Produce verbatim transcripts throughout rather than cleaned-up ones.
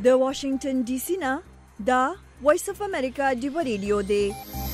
د واشنگټن ډي سي نه دا وایس اف امریکا ډیو ریډیو دی.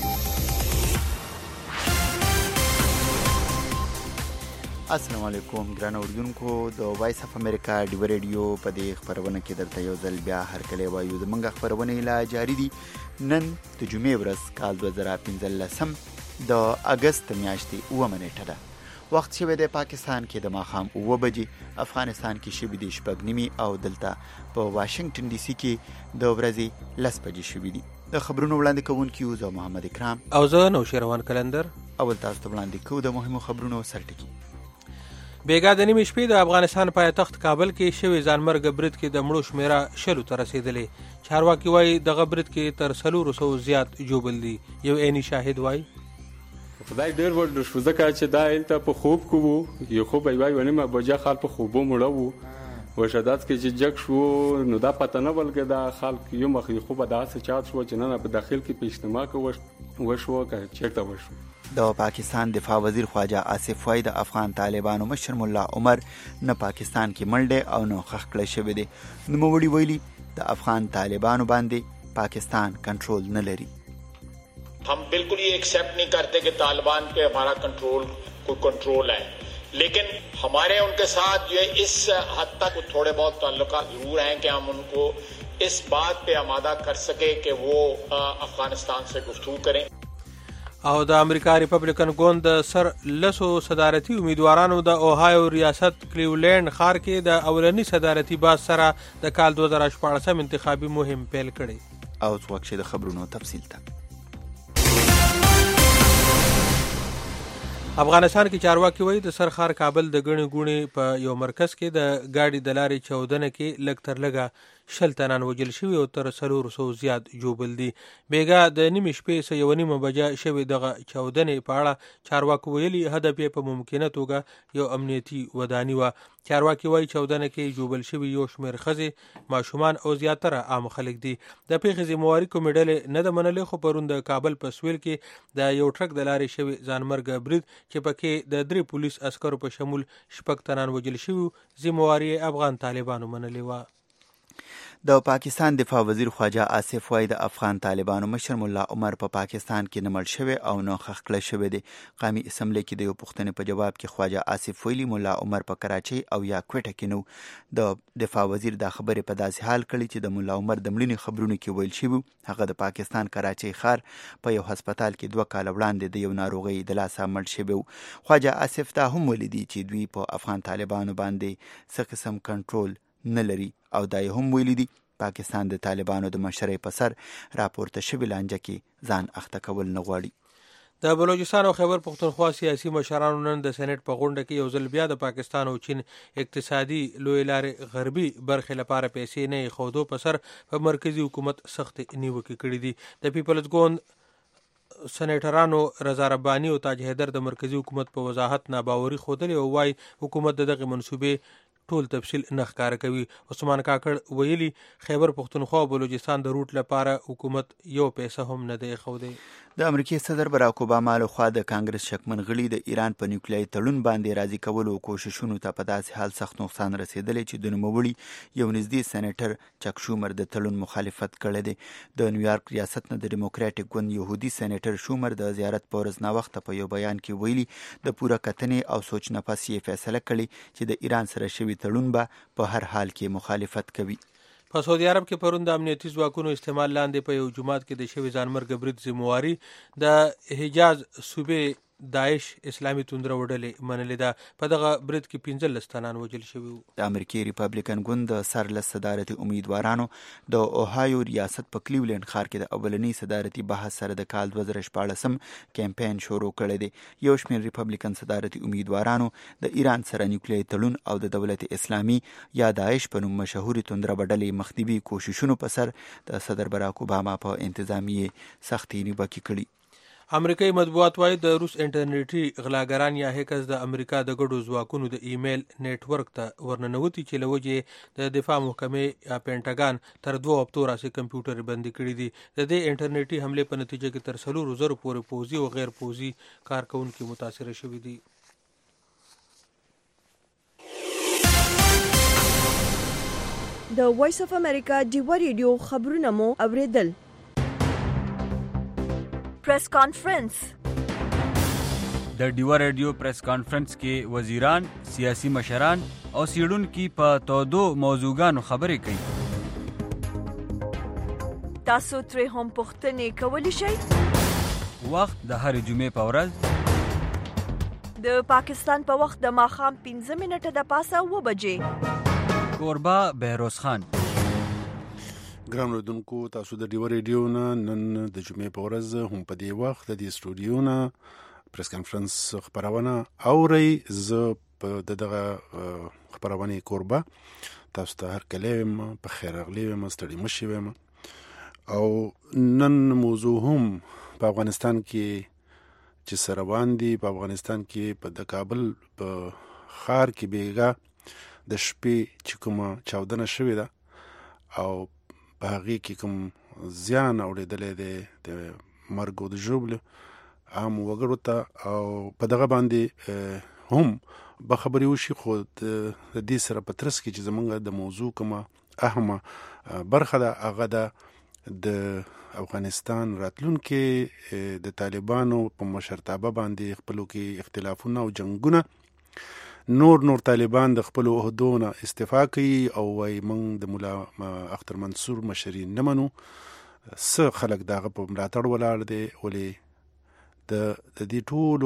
السلام علیکم ګران اوریدونکو، د وایس اف امریکا ډیو ریډیو په دې خبرونه کې درته یو ځل بیا هرکلی وایو. زموږ خبرونه لا جاری دي. نن د جمعې ورځ کال دوه زره پنځلسم د اگست میاشتې اوومه نیټه ده. وخت شوی دی پاکستان کې د ماښام اووه بجې، افغانستان کې شوي دي شپږ نیمې او دلته په واشنگټن ډي سي کې د ورځې لس بجې شوي دي. د خبرونو وړاندې کوونکي یو زه محمد اکرام او زه نوشیروان کلندر. اول تاسو ته وړاندې کوو د مهمو خبرونو سرټکي. بیګا د نیمې شپې د افغانستان پایتخت کابل کې شوی ځانمرګ برید کې د مړو شمیره شلو ته رسیدلې. چارواکي وایي دغه برید کې تر څلورو سوو زیات ژوبل دي. یو عیني شاهد وایي خدای ډېر ور شو ځکه چې دا هلته په خوب کې وو، یو خوب یې وایي ونیمه بجه خال په خوبو مړه وو. وشدات کې چې جګ شو نو دا پته نه ولګه دا خلک یو مخ یې خوبه داسې چات شو چې نه په داخل کې په اجتماع کې وشو که چېرته وشو. د پاکستان دفاع وزیر خواجه آصف وایي د افغان طالبانو مشر ملا عمر نه پاکستان کې منډه او نه خښ کړی شوی دی. نوموړي ویلي د افغان طالبانو باندې پاکستان کنټرول نه لري. हम बिल्कुल ये एक्सेप्ट नहीं करते कि तालिबान पे हमारा कंट्रोल कोई कंट्रोल है, लेकिन हमारे उनके साथ ये इस हद तक थोड़े बहुत ताल्लुकात जरूर हैं कि हम उनको इस बात पे आमादा कर सके कि वो अफगानिस्तान से गुफ्तगू करें. او د امریکا ریپبلیکن ګوند د سر لسو صدارتي امیدوارانو د اوهایو ریاست کلیولینډ ښار کې د اولنی صدارتي باز سره د کال دوه زره شپاړسم انتخابي مهم پیل کړی. او څو وخت د خبرونو تفصیل ته. افغانستان کې چارواکي وایي د سرخار کابل د ګڼې ګوڼې په یو مرکز کې د ګاډي د لارې چاودنه کې لږ تر لږه شل تنان وژل شوي او تر څلورو سوو زیات ژوبل دي. بیګا د نیمې شپې څه یوه نیمه بجه شوې دغه چاودنې په اړه چارواکو ویلي هدف یې په ممکنه توګه یو امنیتي وداني وه. چارواکي وایي چاودنه کې ژوبل شوي یو شمېر ښځې، ماشومان او زیاتره عام خلک دي. د پیښې ذمهواري کومې ډلې نه ده منلې، خو پرون د کابل په سویل کې د یو ټرک د لارې شوي ځانمرګه برید چې پکې د درې پولیس عسکرو په شمول شپږ تنان وژل شوي، ذمهواري افغان طالبانو منلې وه. د پاکستان دفاع وزیر خواجه آصف وایي د افغان طالبانو مشر ملا عمر په پا پاکستان کې نه مړ شوی او نه خښ کړی شوی دی. قومي اسمبلی کې د یو پوښتنې په جواب کې خواجه آصف ویلي ملا عمر په کراچۍ او یا کوټه کې نو. د دفاع وزیر دا خبرې په داسې حال کړي چې د ملا عمر د مړینې خبرونو کې ویل شوي هغه د پاکستان کراچۍ ښار په یو هسپتال کې دوه کاله وړاندې د یو ناروغۍ د لاسه مړ شوی و. خواجه آصف دا هم ویلي دي چې دوی په افغان طالبانو باندې څه قسم کنټرول نه لري او دا هم ویلي دي پاکستان د طالبانو د مشرۍ په سر راپورته شوي لانجه کې ځان اخته کول نه غواړي. د بلوچستان او خیبر پختونخوا سیاسي مشرانو نن د سېنات په غونډه کې یو ځل بیا د پاکستان او چین اقتصادي لوی لارې غربي برخې لپاره پیسې نه ایښودو په سر په مرکزي حکومت سخت نیوکې کړي دي. د پیپلز ګوند سېنیټرانو رضا رباني او تاج حیدر د مرکزي حکومت په وضاحت ناباوري ښودلې او وایي حکومت د دغې منصوبې ټول تفصیل نه ښکاره کوي. عثمان کاکړ ویلي خیبر پختونخوا او بلوچستان د روټ لپاره حکومت یو پیسه هم نه دی ایښودی. د امریکای صدر براک اوباما لخوا د کانګرس شکمن غړي د ایران په نیوکلیري تړون باندې راضي کولو کوششونو ته په داسې حال سخت نقصان رسیدلی چې د نوموړي یو نږدې سېنیټر چک شومر د تړون مخالفت کړی دی. د نیویارک ریاست نه د ډیموکراټیک ګوند یهودي سېنیټر شومر د زیارت په ورځ ناوخته په یو بیان کې ویلي د پوره کتنې او سوچ نه پس یې فیصله کړې چې د ایران سره شوي تړون به په هر حال کې مخالفت کوي. په سعودي عرب کې پرون د امنیتي ځواکونو استعمال لاندې په یو جومات کې د شوي ځانمرګ برید ذمهواري د حجاز صوبې داعش اسلامي توندره وډلې منلې ده. په دغه برید کې پنځلس تنان وژل شوي وو. د امریکای ریپبلیکن ګوند د سر لس صدارتي امیدوارانو د اوهایو ریاست په کلیولینډ ښار کې د اولنی صدارتي بحث سره د کال دوه زره شپاړسم کمپاین شروع کړی دی. یو شمېر ریپبلیکن صدارتي امیدوارانو د ایران سره نیوکلیري تړون او د دولت اسلامي یا داعش په نوم مشهوري توندره وډلې مخنیوي کوششونو په سر د صدر براک اوباما په انتظامیې سختې نیوکې کړي. امریکایي مطبوعات وایي د روس انټرنیټي غلاګران یا هیکرز د امریکا د ګډو ځواکونو د ایمیل نیټورک ته ورننوتي چې له وجې د دفاع محکمې یا پینټاګان تر دوه هفتو راسې کمپیوټر بندي کړي دي. د دې انټرنیټي حملې په نتیجه کې تر څلورو زرو پورې پوځي او غیر پوځي کارکونکي متاثره شوي دي. د د وایس اف امریکا ډیوا ریډیو خبرونه مو اوریدل. پریس کانفرنس. د ډیوا ریډیو پریس کانفرنس کې وزیران، سیاسي مشران او سیړونکي په تودو موضوعګانو خبرې کوي. تاسو ترې هم پوښتنې کولی شئ. وخت د هرې جمعې په ورځ د پاکستان په وخت د ماښام پنځه منټه د پاسه اوه بجې. کوربه بهروز خان. ګران اورېدونکو، تاسو د ډیوا ریډیو نه نن د جمعې په ورځ هم په دې وخت د دې سټوډیو نه پریس کانفرنس خبرونه اورئ. زه په دغه خبرونې کوربه تاسو ته هر کله یم په خیر راغلی یم، ستړي مه شئ یم. او نن موضوع هم په افغانستان کې چې څه روان دي. په افغانستان کې په د کابل په ښار کې بیګا د شپې چې کومه چاودنه شوې ده او په هغې کې کوم زیان اورېدلی دی د مرګ او د ژوبلو عام وګړو ته، او په دغه باندې هم به خبرې وشي. خو د دې سره په ترڅ کې چې زمونږ د موضوع کومه اهمه برخه ده هغه ده د افغانستان راتلونکې د طالبانو په مشرتابه باندې خپلو کې اختلافونه او جنګونه. نور نور طالبان د خپلو عهدو نه استعفا کوي او وایي موږ د ملا اختر منصور مشري نه منو. څه خلک د هغه په ملاتړ ولاړ دی. ولې د دې ټولو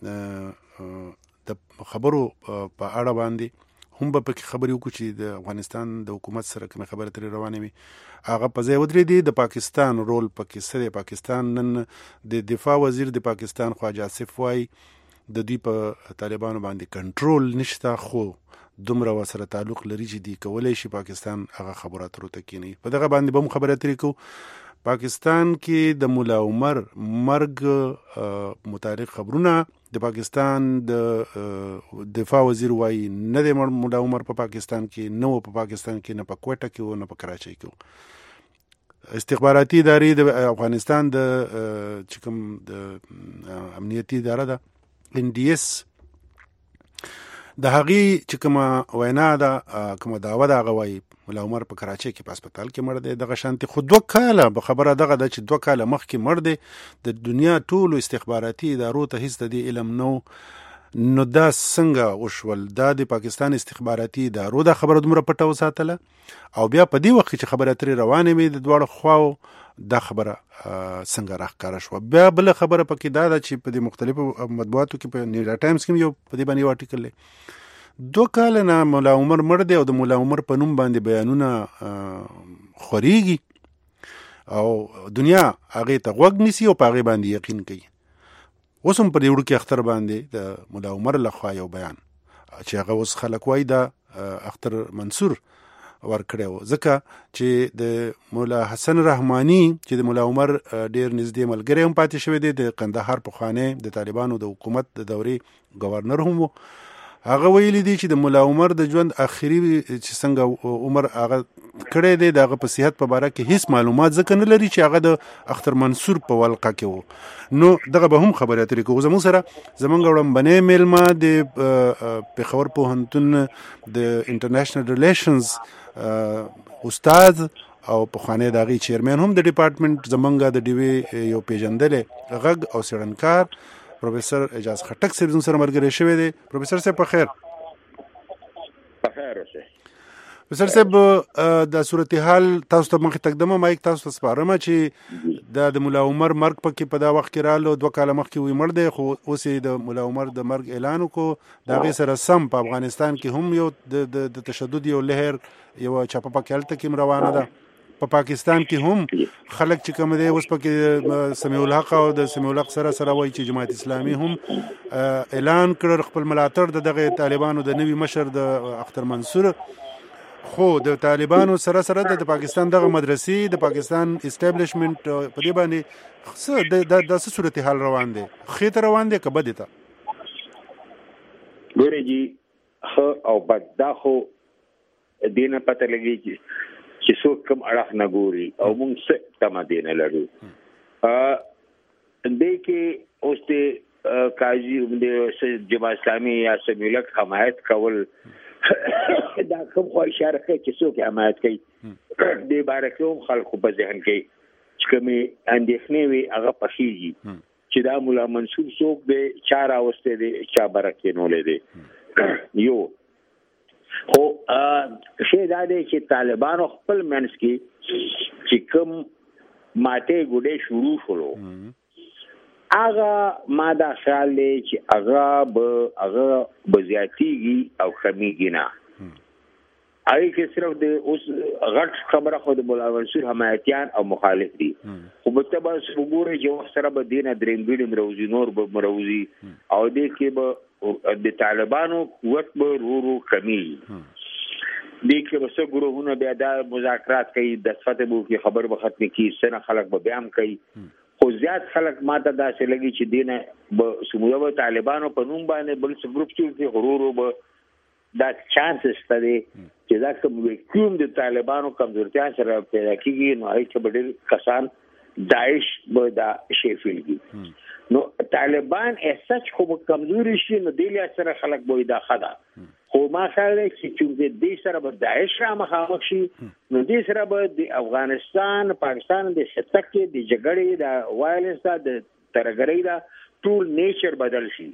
د خبرو په اړه باندې هم به پکې خبرې وکړو چې د افغانستان د حکومت سره کومې خبرې ترې روانې وي هغه په ځای ودرېدي. د پاکستان رول پکې څه دی؟ پاکستان نن د دفاع وزیر د پاکستان خواجه آصف وایي د دوی په طالبانو باندې کنټرول نشته، خو دومره ورسره تعلق لري چې دی کولی شي پاکستان هغه خبرو اترو ته کینی. په دغه باندې به هم خبرې اترې کوو. پاکستان کې د مولا عمر مرګ متعلق خبرونه د پاکستان د دفاع وزیر وایي نه دی مولا عمر په پاکستان کې، نه و په پاکستان کې، نه په کوټه کې و، نه په کراچۍ کې و. استخباراتي ادارې د افغانستان د چې کوم د امنیتي اداره ده ان ډي اس د هغې چې کومه وینا ده کومه دعوه ده هغه وایي مولا عمر په کراچۍ کې په هسپتال کې مړ دی. دغه شانتي خو دوه کاله به خبره دغه ده چې دوه کاله مخکې مړ دی. د دنیا ټولو استخباراتي ادارو ته هیڅ د دې علم نو. نو دا څنګه وشول؟ دا د پاکستان استخباراتي ادارو دا خبره دومره پټه وساتله او بیا په دې وخت چې خبره ترې روانې وي د دواړو خواو دا خبره څنګه راښکاره شوه؟ بیا بله خبره پکې دا ده چې په دې مختلفو مطبوعاتو کې په نیویارک ټایمز کې یو په دې باندې یو آرټیکل دی دوه کاله نه مولا عمر مړ دی او د مولا عمر په نوم باندې بیانونه خورېږي او دنیا هغې ته غوږ نیسي او په هغې باندې یقین کوي. اوس هم په دې وړوکي اختر باندې د مولا عمر لخوا یو بیان چې هغه اوس خلک وایي د اختر منصور ورکړی و، ځکه چې د مولا حسن رحماني چې د مولا عمر ډېر نږدې ملګری هم پاتې شوی دی، د قندهار پخوانی د طالبانو د حکومت د دورې گورنر هم و. هغه ویلی دی چې د مولا عمر د ژوند آخري چې څنګه عمر هغه کړی دی د هغه په صحت په باره کې هیڅ معلومات ځکه نه لري چې هغه د اختر منصور په ولقه کې و. نو دغه به هم خبرې اترې کوو. زموږ سره زموږ وړاندې میلمه د پېښور پوهنتون د انټرنیشنل ریلیشنز استاد او پخوانی د هغې چیرمین هم د ډپارټمنټ زمونږ د ډیوې یو پیژندلی غږ او څېړنکار پروفیسر اعجاز خټک صاحب زموږ سره ملګری شوی دی. پروفیسر صاحب په خیر. په خیر اوسئ. پروفیسر صاحب د صورتحال تاسو ته مخکې تقدمه مایک تاسو ته سپارم چې دا د مولا عمر مرګ پکې په دا وخت کې رالو دوه کاله مخکې وی مړ دی، خو اوس یې د مولا عمر د مرګ اعلان وکړو. د هغې سره سم په افغانستان کې هم یو د تشدد یو لهر یو چاپه پکې هلته کې هم روانه ده. په پا پاکستان کې هم خلک چې کوم دی اوس پکې سمیع الحق او د سمیع الحق سره سره وایي چې جماعت اسلامي هم اعلان کړ خپل ملاتړ د دغه طالبانو د نوي مشر د اختر منصور. خو د طالبانو سره سره د پاکستان دغه مدرسې د پاکستان اسټابلیشمنت په دې باندې څه د داسې صورتحال روان دی؟ ښې ته روان دی که بدې ته؟ ګورئ جي ښه او بد دا خو دې نه پته لګېږي چې څوک کوم اړخ نه ګوري او موږ څه تمه دې نه لرو. دې کې اوس د قاضي د جماعت اسلامي یا سمیع الحق حمایت کول دا کوم خو اشاره کوي چې څوک حمایت کوي د بارکوم خلکو په ذهن کې چې کومې اندېښنې وي هغه پخېږي چې دا مولا منصور څوک دی چا راوستی دی چا برکېنولی دی یو خو شی دا دی چې طالبانو خپل منځ کې چې کوم ماتې ګوډې شروع شولو هغه ما دا خیال دی چې هغه به هغه به زیاتېږي او کمیږي نه هغې کې صرف د اوس غټ خبره خو د مولا منصور حمایتیان او مخالف دي خو به ته به وګورې چې وخت سره به دې نه درېمګړي مروزي نور به مروزي او دې کې به د طالبانو قوت به ورو ورو کمیږي دې کې به څه ګروهونه بیا دا مذاکرات کوي دسخط به وکړي خبر به ختمې کړي څه نه خلک به بیا هم کوي خو زیات خلک ماته داسې لګي چې دې نه به سموده به طالبانو په نوم باندې بل څه ګروپ جوړ کړي ورو ورو به دا چانس شته دی چې دا کوم ویکیوم د طالبانو کمزورتیا سره پیدا کېږي نو هغې کې به ډېر کسان داعش به دا شی فیل کړي نو طالبان اساس خو به کمزوري شي نو دې لحاظ سره خلک به دا ښه ده خو ما خیال دی چې چونکې دې سره به داعش را مخامخ شي نو دې سره به د افغانستان پاکستان د خطه کې د جګړې د وایلنس دا د ترهګرۍ دا ټول نیچر بدل شي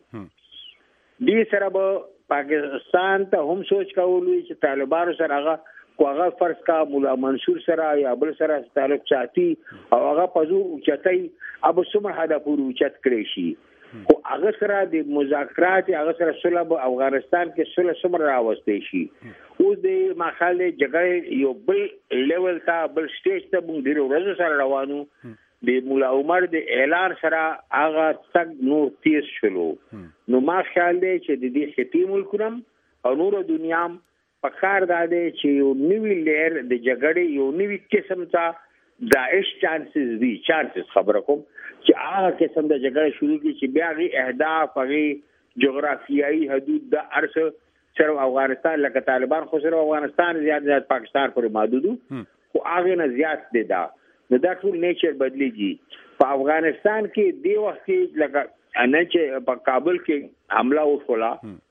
دې سره به پاکستان ته هم سوچ کولوي چې طالبانو سره هغه کو هغه فرض کا مولا منصور سره یا بل سره تعلق چاهتي او هغه پزو چتای اب څومره حدا پورې چت کړی شي خو هغه سره د مذاکرات هغه سره صلح افغانستان کې صلح څومره راوستي شي اوس د مخاله جګړې یو بل لیول ته بل سټیج ته موږ ډیرو ورځې سره روانو د مولا عمر د اعلان سره هغه تک نور تیز شلو نو ما خیال دی چې د دې خطي ملکونو او نور دنیا په کار دا دی چې یو نوی لیر د جګړې یو نوی قسم ته داعش چانسز دي چانسز خبره کوم چې هغه قسم د جګړې شروع کی چې بیا غي اهداف غي جغرافیایي حدود د ارسه صرف افغانستان لکه طالبان خو صرف افغانستان زیات زیات پاکستان پر محدودو خو هغه نه زیات دي دا نو دا ټول نیچر بدلیږي په افغانستان کې دی وخت کې لکه نه چې په کابل کې حمله وشوله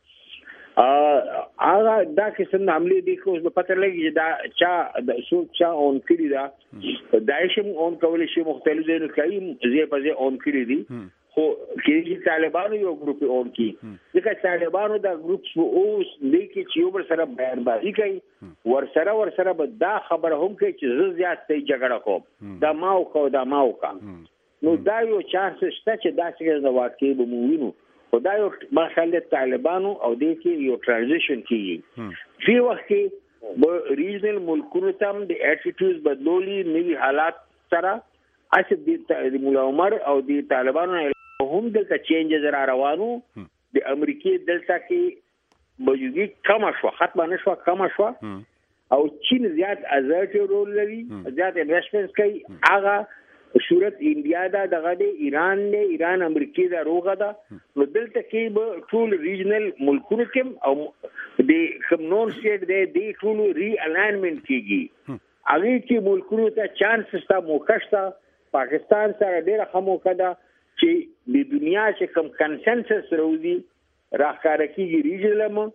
هغه دا قسم د حملې دی خو په پته لګي چې دا چا د څوک چا اون کړي دا داعش هم اون کولی شي مختلف ځایونه کوي ځای په ځای اون کړي دي خو کې طالبانو یو ګروپ اون کړي ځکه طالبانو دا ګروپ اوس دی کې چې یو بل سره بیانبازي کوي ورسره ورسره به دا خبره هم کوي چې زه زیات ته جګړه کوم دا ما وکړو دا ما وکړم نو دا یو چانس شته چې دا څنګه د واقعي به مو وینو خو دا یو مخاله طالبانو او دې کې یو ترانزیشن کیږي په وخت کې به ریجنل ملکونو ته د اټیټیوډز بدلولي نوي حالات سره اسې د مولا عمر او د طالبانو هم دلته چینجز را روانو د امریکای دلته کې موجودي کم شو ختمه نشو کم شو او چین زیات ازرټ رول لري زیات انویسټمنټس کوي هغه صورت انډیا دا دغه دی ایران دی ایران امریکای دا روغه ده نو دلته کې به ټول ریجنل ملکونو کې او د کوم نون سټیټ دی د ټول ری الاینمنت کیږي هغه کې ملکونو ته چانس ستا موکشتا پاکستان سره ډیره خموکه ده چې د دنیا چې کوم کنسنسس راوځي راخاره کیږي ریجنل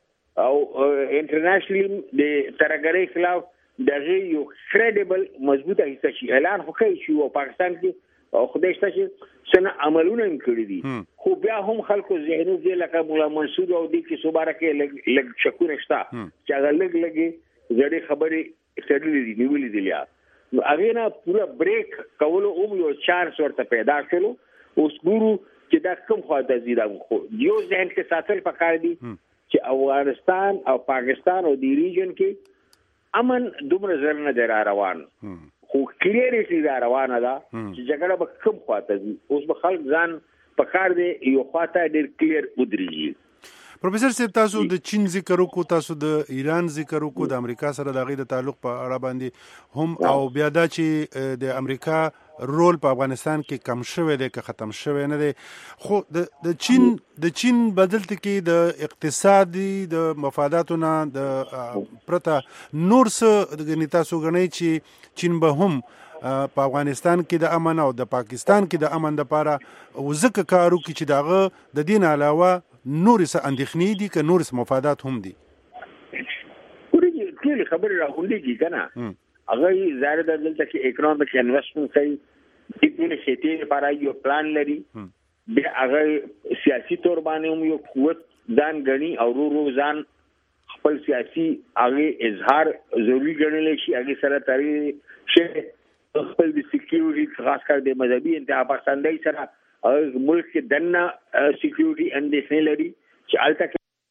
او انټرنیشنل د ترګری خلاف دغه یو کریډیبل مضبوطه حصہ شي اعلان خو کوي چې په پاکستان کې او خدای شته چې سن عملونه هم کړی دي خو بیا هم خلکو ذهنو کې لکه مولا منصور او د کې صوباره کې لګ شکونه شته چې هغه لګ لګي زړې خبرې تړلې دي نیولې دي لیا نو هغه نه پورا بریک کولو او یو چانس ورته پیدا کړو اوس ګورو چې دا کوم خواته زیاده خو یو ذهن کې ساتل پکار دي چې افغانستان او پاکستان او د ریجن کې امن دومره زر نه دی را روان خو کلیریټي را روانه ده چې جګړه به کوم خواته ځي اوس به خلک ځان په کار دی یو خواته ډېر کلیر ودرېږي پروفیسور صاحب تاسو د چین ذکر وکړو تاسو د ایران ذکر وکړو د امریکا سره د غي د تعلق په اړه باندې هم او بیا دا چې د امریکا رول په افغانستان کې کم شوی دی که ختم شوی نه دی خو د چین د چین بدلته کې د اقتصادي د مفاداتو نه د پرته نور څه د تاسو غنئ چې چین به هم په افغانستان کې د امن او د پاکستان کې د امن لپاره وزکه کارو کې چې داغه د دین علاوه نور څه اندېښنې دي که نور څه مفادات هم دي ټول خبرې راغونډېږي که نه هغه ظاهر ده دلته کې اکنامک انویسټمنټ کوي د ټولې خطې لپاره یو پلان لري بیا هغه سیاسي طور باندې هم یو قوت ځان ګڼي او ورو ورو ځان خپل سیاسي هغه اظهار ضروري ګڼلی شي هغې سره تړلی شي خپل د سیکیورټي خاص کر د مذهبي انتها پسندۍ سره ملک کې دننه سیکیورټي اندېښنې لري چې هلته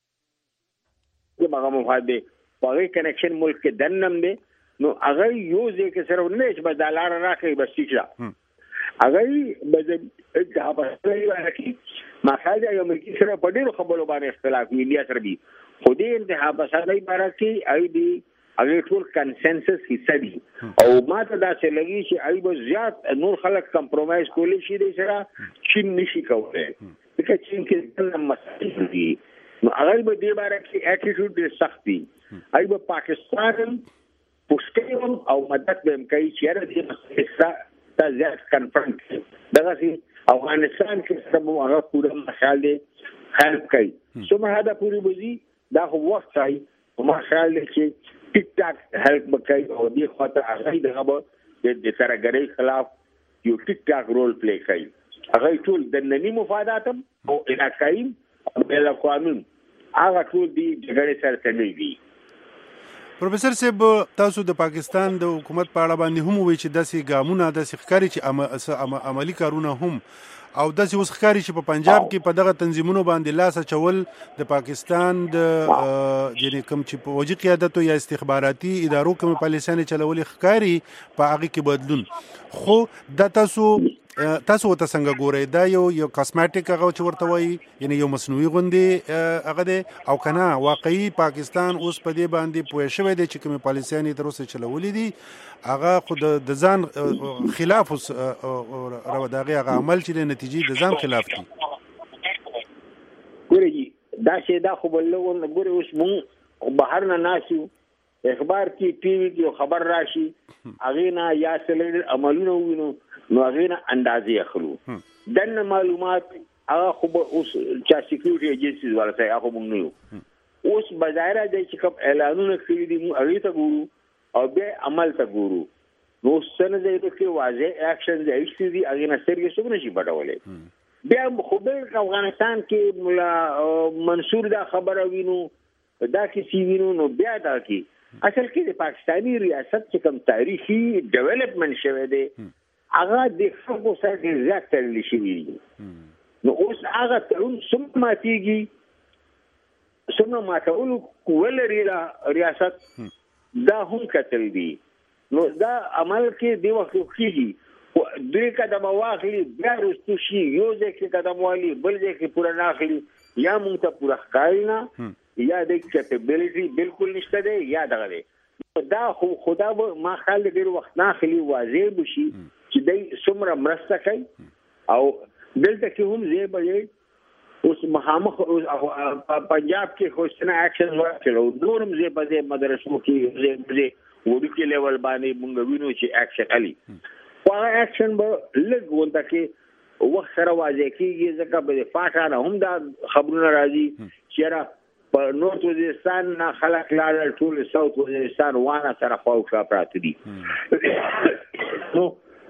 کې هغه مفاد دی په هغې کنیکشن ملک کې دننه هم دی نو هغه یو ځای کې سره نه چې بس دا لاره راکوي بس ټیک ده هغه به انتها پسندۍ باندې ما خیال دی یو ملکي سره په ډېرو خبرو باندې اختلاف وي انډیا سره وي خو دې انتها پسندۍ باره کې هغوی دی هغې ټول کنسنسس حصه دي او ما ته داسې لګي چې هغوی به زیات نور خلک کمپرومایز کولی شي دی سره چین نشي کولی ځکه چین کې ځینې مسایل دي نو هغوی به دې باره کې اټیټیوډ ډېر سخت دي هغوی به پاکستان پوښتنې هم او مدد به هم کوي چې یاره دې مسایل سره تا زیات کنفرنټ کړي دغسې افغانستان کې سره به هغه پوره مسایل دی هیلپ کوي څومره حده پورې به ځي دا خو وخت ښایي خو ما خیال دی چې ټیک ټاک هیلپ به کوي او دې خواته هغوی دغه به د ترهګرۍ خلاف یو ټیک ټاک رول پلی کوي هغوی ټول دنني مفادات هم او علاقایي او بین الاقوامي هغه ټول دي جګړې سره تړلي دي. پروفیسر صاحب تاسو د پاکستان د حکومت په اړه باندې هم وایي چې داسې ګامونه داسې ښکاري چې عملي کارونه هم او داسې اوس ښکاري چې په پنجاب کې په دغه تنظیمونو باندې لاس اچول د پاکستان د یعنې کوم چې په وجه قیادتو یا استخباراتي ادارو کومې پالیسیانې چلولې ښکاري په هغې کې بدلون خو دا تاسو تاسو ورته څنګه ګورئ دا یو یو کاسمیټک هغه چې ورته وایي یعنې یو مصنوعي غوندې هغه دی او که نه واقعي پاکستان اوس په دې باندې پوه شوی دی چې کومې پالیسیانې تر اوسه چلولې دي هغه خو د ځان خلاف اوس د هغې هغه عمل چې دی نتیجې د ځان خلاف دي. ګورئ دا شی دا خو به لږ ګورئ اوس مونږ بهر نه ناست یو اخبار کې ټي وي کې خبر راشي هغې نه یا څه عملونه ووینو نو هغې نه اندازې اخلو دننه معلومات هغه خو به اوس چا سیکیورټي ایجنسیز والا صحیح هغه موږ نه یو اوس بظاهره دی چې کوم اعلانونه کړي دي موږ هغې ته ګورو او بیا عمل ته ګورو نو اوس څه نه دی کې واضح اکشن دی ایښتي دي هغې نه سترګې څوک نشي پټولی بیا خو بل افغانستان کې ملا منصور دا خبره وینو دا کیسې وینو نو بیا دا کې اصل کې د پاکستاني ریاست چې کوم تاریخي ډیولپمنټ شوی دی هغه د خلکو سره ډېر زیات تړلی شوي دي نو اوس هغه تړون څومره ماتېږي څومره ماتولو ولري ریاست دا هم کتل دي نو دا عمل کې دې وخت کېږي دوی قدمه واخلي بیا رستو شي یو ځای کې قدم والي بل ځای کې پوره نه اخلي یا موږ ته پوره ښکاري نه یا د کیپبلیټي بالکل نشته دی یا دغه دی دا خو خدا به ما خیال دی ډېر وخت نه اخلي واضح به شي چې دی څومره مرسته کوي او دلته کې هم ځای به یې اوس مخامخ پنجاب کې خو څنګه اکشن واخلو نور هم ځای په ځای مدرسو کې ځای په ځای وړوکي لیول باندې موږ وینو چې اکشن علي خو هغه اکشن به لږ غونډه کې وخت سره واضح کېږي ځکه به د فاټا نه هم دا خبرونه راځي چې یاره په نورت وزیرستان نه خلک لاړل ټول ساوت وزیرستان وانه سره خواوشا پراته دي نو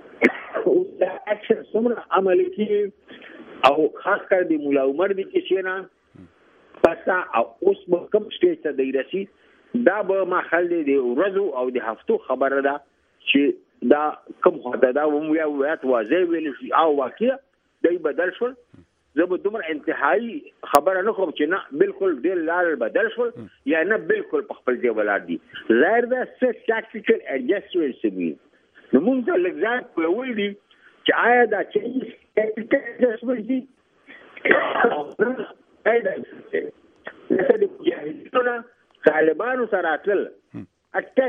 دا اکشن څومره عملي کېږي او خاص کر د ملا عمر د کیسې نه پسه او اوس به کوم سټیج ته دی رسي دا به ما خیال دی د ورځو او د هفتو خبره ده چې دا کوم خواته دا ویا ویات واضح ویل شي او واقع دی بدل شول زه به دومره انتهایی خبره نه کوم چې نه بالکل ډېر لار بدل شول یا نه بالکل په خپل ځای ولاړ دي ظاهر ده څه ټاکټیکل اډجسټمنټ وي نو موږ ته لږ ځان کولی دي چې آیا دا چینج ټاکټیکل اډجسټمنټ دي طالبانو سره اتل اټک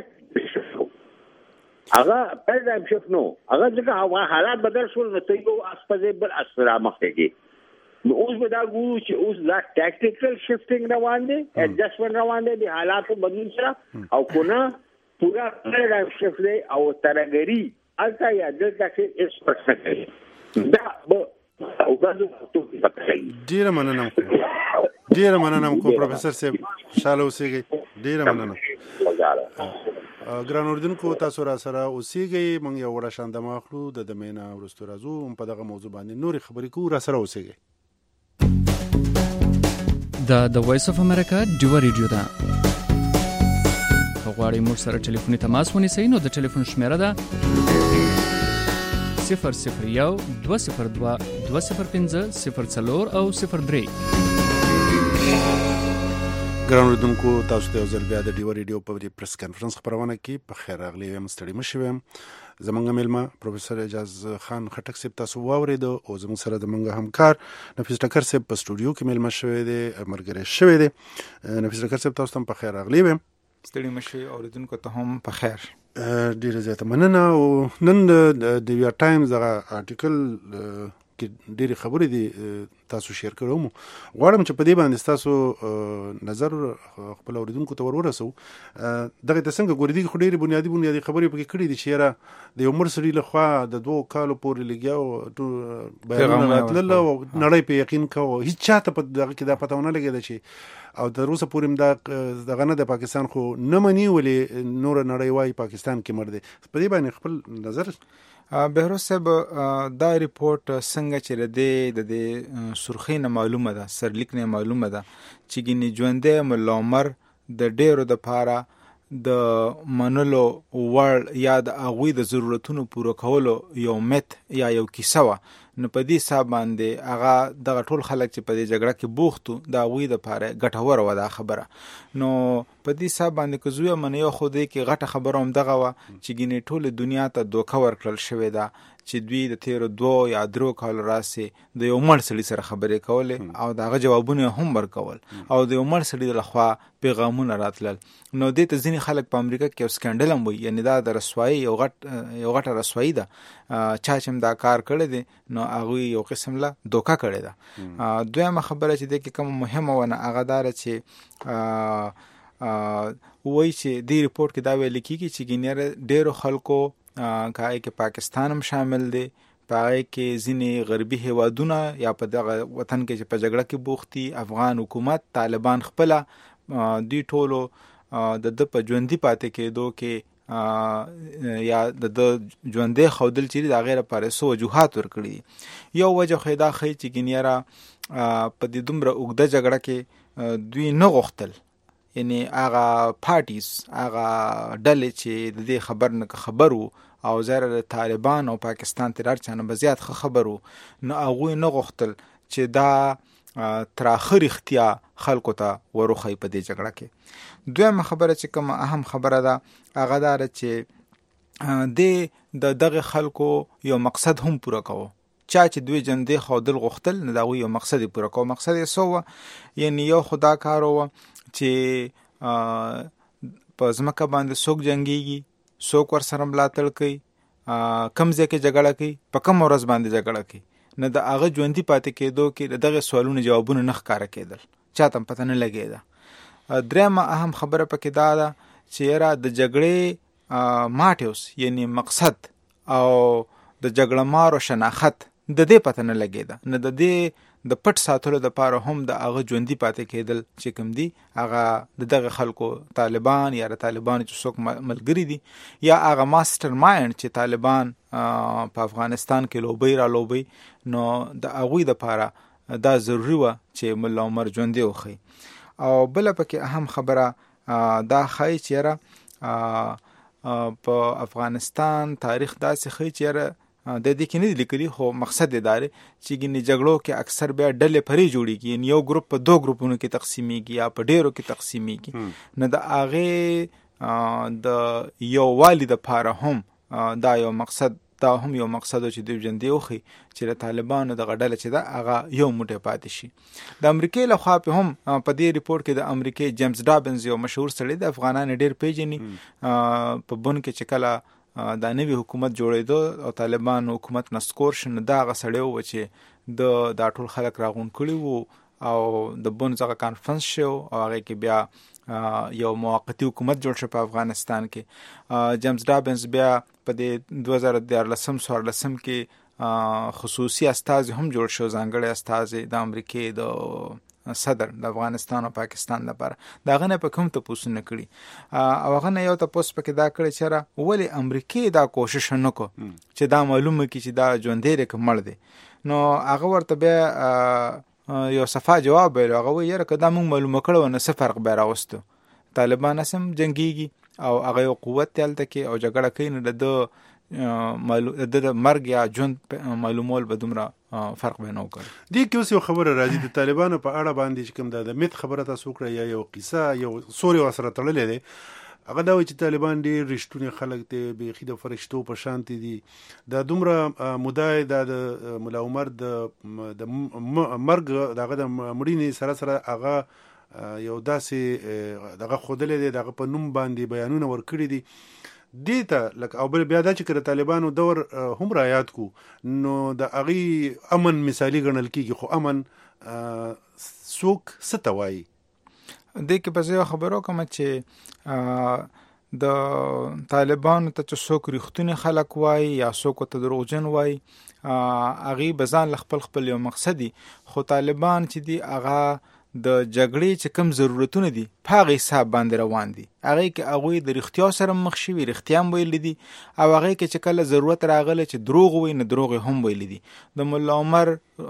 هغه پیدایم شف نو هغه ځکه حالات بدل شول نو ته یو اسپځې بل اسرا مخته کې نو اوس به دا ګورو چې اوس دا ټاکټیکل شفټینګ روان دی اډجسټمنټ روان دی د حالاتو بدلون سره او کنه پورا پیدایم شف دی او ترګری الته یا دلته کې اس پرسه کوي دا به او غواړم ته پاتې ډیر مننه ډیر مننه کوم پروفیسور صاحب شاله اوسېږي ډیر مننه شکرګزار ګران اردوونکو تاسو را سره اوسېږئ موږ یو وړه شان دمه اخلو د دمې نه وروسته راځو هم په دغه موضوع باندې نورې خبرې کوو را سره اوسېږئ دا د وایس اف امریکا ډیوه ریډیو ده که غواړئ موږ سره ټلیفوني تماس ونیسئ نو د ټلیفون شمیره ده صفر صفر یو دوه صفر دوه دوه صفر پنځه صفر څلور او صفر درې. ګران اردوونکو تاسو ته یو ځل بیا د ډیوه ریډیو په پریس کانفرنس خپرونه کې په خیر راغلی یم ستړي مه شوئ. زمونږ میلمه پروفیسر اعجاز خان خټک صاحب تاسو واورید او زموږ سره زمونږ همکار نفیس ټکر صاحب په سټوډیو کې میلمه شوی دی ملګری شوی دی. نفیس ټکر صاحب تاسو ته په خیر راغلی یم. ستړي مه شئ اورېدونکو ته هم په خیر. ډېره زیاته مننه. او نن د ډیویا ټایمز هغه آرټیکل کې ډېرې خبرې دي تاسو شیر کړو مو غواړم چې په دې باندې تاسو نظر خپل اوریدونکو ته ور ورسو. دغه د څنګه ګورې دي خو ډېرې بنیادي بنیادي خبرې پکې کړې دي چې یاره د یو مړ سړي لخوا د دوو کالو پورې لګیا او بیانونه راتلل او نړۍ په یقین کوو هېڅ چاته په دغه کې دا پته ونه لګېده چې او د روسه پورې دا دغه نه د پاکستان خو نه مني ولې نور نړۍ وایي پاکستان کې مړ دی. په دې باندې خپل نظر. بهروز صاحب دا ریپورت څنګه چې د دې د دې سرخۍ نه معلومه ده سرلیک نه معلومه ده چې ګینې ژوندی ملا عمر د ډېرو دپاره د منلو وړ یا د هغوی د ضرورتونو پوره کولو یو میت یا یو کیسه وه. نو په دې حساب باندې هغه دغه ټول خلک چې په دې جګړه کې بوخت وو د هغوی دپاره ګټوره وه دا خبره. نو په دې حساب باندې که زه ویم یو خو دی کې غټه خبره همدغه وه چې ګینې ټولې دنیا ته دوکه ورکړل شوې ده چې دوی د تیرو دوو یا درو کالو راسې د یو مړ سړي سره خبرې کولې او د هغه جوابونه هم ورکول او د یو مړ سړي لخوا پیغامونه راتلل. نو دې ته ځینې خلک په امریکا کې یو سکینډل هم وایي یعنې دا د رسوایي یو غټ یو غټه رسوایي ده چا چې هم دا کار کړی دی نو هغوی یو قسم له دوکه کړې ده. دویمه خبره چې دې کې کومه مهمه ونه هغه داره چې وایي چې دې ریپورټ کې دا ویل کېږي چې ګینې ډېرو خلکو که هغې کې پاکستان هم شامل دی په هغې کې ځینې غربي هیوادونه یا په دغه وطن کې چې په جګړه کې بوخت دي افغان حکومت طالبان خپله دوی ټولو د ده په ژوندي پاتې کېدو کې یا د ده ژوندی ښودل چې دي د هغې لپاره څو وجوهات ورکړي دي. یو وجه خو یې دا ښیي چې ګینیره په دې دومره اوږده جګړه کې دوی نه غوښتل یعنې هغه پارټیز هغه ډلې چې د دې خبر نه خبر وو او ظاهره د طالبان او پاکستان تر هر چا نه به زیات ښه خبر وو نو هغوی نه غوښتل چې دا تر اخر اختیا خلکو ته وروښیي په دې جګړه کې. دویمه خبره چې کومه اهم خبره ده هغه دا ده چې دې د دغه خلکو یو مقصد هم پوره کوو. چا چې دوی ژوندی ښودل غوښتل نو د هغوی یو مقصد یې پوره کوو. مقصد یې څه وه یعنې یو خو دا کار وه چې په ځمکه باندې څوک جنګېږي څوک ورسره ملاتړ کوي کوم ځای کې جګړه کوي په کوم ورځ باندې جګړه کوي نو د هغه ژوندي پاتې کېدو کې د دغه سوالونو جوابونه نه ښکاره کېدل چاته هم پته نه لګېده. درېیمه اهم خبره پکې دا ده چې یاره د جګړې ماټیوس یعنی مقصد او د جګړه مارو شناخت د دې پته نه لګېده نه د دې د پټ ساتلو دپاره هم د هغه ژوندي پاتې کېدل چې کوم دي هغه د دغه خلکو طالبان یا د طالبانو چې څوک ملګري دي یا هغه ماسټر مایند چې طالبان په افغانستان کې لوبۍ را لوبۍ نو د هغوی دپاره دا ضروري وه چې ملا عمر ژوندی وښیي. او بله پکې اهم خبره دا ښایي چې یاره په افغانستان تاریخ داسې ښایي چې یاره د دې کې نه دي لیکلي خو مقصد یې دا دی چې ګینې جګړو کې اکثر بیا ډلې پرې جوړېږي یعنې یو ګروپ په دو ګروپونو کې تقسیمیږي یا په ډېرو کې تقسیمیږي نو د هغې د یووالي دپاره هم دا یو مقصد دا هم یو مقصد و چې دوی ژوندی وښیي چې د طالبانو دغه ډله چې ده هغه یو موټی پاتې شي. د امریکې له خوا په هم په دې ریپورټ کې د امریکې جیمز ډابنز یو مشهور سړی د افغانان ډېر پیژني په بن کې چې کله دا نوی حکومت جوړېدو او طالبان حکومت نسکور شو نو دا هغه سړی و چې د دا ټول خلک راغونډ کړي وو او د بن څخه کانفرنس شو او هغې کې بیا یو موقتي حکومت جوړ شو په افغانستان کې. جیمز ډابنز بیا په دې دوه زره دیارلسم څوارلسم کې خصوصي استازی هم جوړ شو ځانګړی استازی د امریکې د صدر د افغانستان او پاکستان لپاره دا غنه په کوم ته پوسونه کړي او غنه یو ته پوس پکې دا کړی چې را ولی امریکای دا کوشش نه کو چې دا معلومه کی چې دا ژوندې رک مړ دی نو هغه ورته بیا یو صفه جواب ویل هغه یې رکه دا موږ معلومه کړو نه څه فرق به راوستو طالبان سم جنگيږي او هغه یو قوت تلته کې او جګړه کوي نو د معلوم د مرګ یا ژوند معلومول به دومره فرق به نه وکړي دې کې اوس یو خبره راځي د طالبانو په اړه باندې چې کوم د میت خبره تاسو کړه یا یو قصه یو سوري وسره تړلې ده هغه دا چې طالبان ډېر رښتونی خلک دي بيخي د فرشتو په شانتي دي دا دومره مدای د مولا عمر د مرګ دغه د مړینې سره سره هغه یو داسې دغه خودلې دی دغه په نوم باندې بیانونه ورکړي دي دیتا لکه او بل بیا دا چې کړه طالبانو دور هم را یاد کو نو د اغي امن مثالی ګڼل کیږي خو امن سوک ستوي د کې په ځای خبرو کوم چې د طالبانو ته څوک رښتونی خلک وای یا څوک ته دروغجن وای اغي بزان خپل خپل یو مقصدی خو طالبان چې دی اغا د جګړې چې کم ضرورتونه دي په هغه حساب باندې روان دي هغه کې هغه د رښتیا سره مخ شي رښتیا هم ویل دي او هغه کې چې کله ضرورت راغله چې دروغ وي نه دروغ هم ویل دي د مولا عمر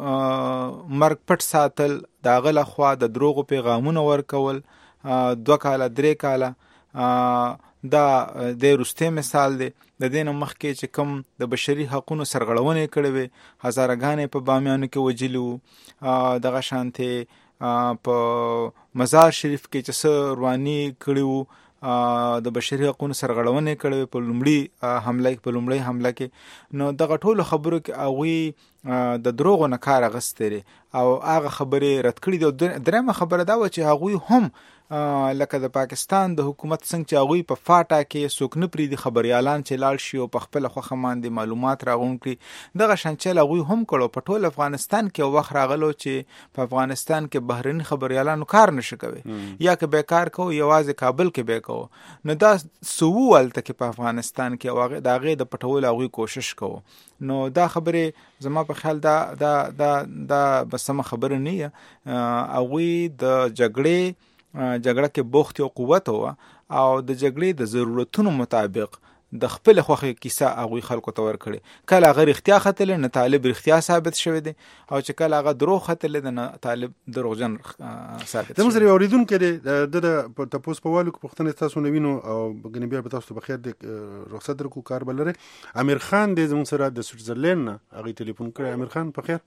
مرګ پټ ساتل دا غل خوا د دروغ پیغامونه ورکول دوه کاله درې کاله دا د روسته مثال دی د دین مخکې چې کم د بشري حقوقو سرغړونه کړې وي هزارګانې په بامیانو کې وجلو دغه شانته په مزار شریف کې چې سروانی کړیو د بشري حقوقو سرغړونه کړې په لومړی حمله په لومړی حمله کې نو دغه ټولو خبرو کې اوی د دروغو نه کار غستري او هغه خبره رد کړې د درېمه خبره دا و چې هغه هم لکه د پاکستان د حکومت څنګه چې هغه په فاټا کې سوک نه پری دي خبريالان چې لاړ شي او په خپل خوخه باندې معلومات راغون کړي دغه شانچل هغه هم کړو په ټول افغانستان کې وخت راغلو چې په افغانستان کې بهرني خبريالانو کار نشي کوي یا که به کار کوي یوازې کابل کې به کوي نو دا سوول ته کې په افغانستان کې واغې داغه د پټول هغه کوشش کوي نو دا خبره زما په خیال دا دا دا دا بسمه خبره نه هغه د جګړې جګړه کې بوخت او قوت و او د جګړې د ضرورتونو مطابق د خپل خوخه کیسه هغه خلکو ته ور کړي کله هغه اختیار خطل نه طالب اختیار ثابت شوی دی او چې کله هغه دروغ خطل نه طالب دروغجن ثابت د مصر اوریدون کې د د تاسو په والو پښتنه تاسو نوینو او بګنی بیا په تاسو په خیر د رخصت درکو کار بلره امیر خان د زموږ سره د سویټزرلند هغه ټلیفون کړی امیر خان په خیر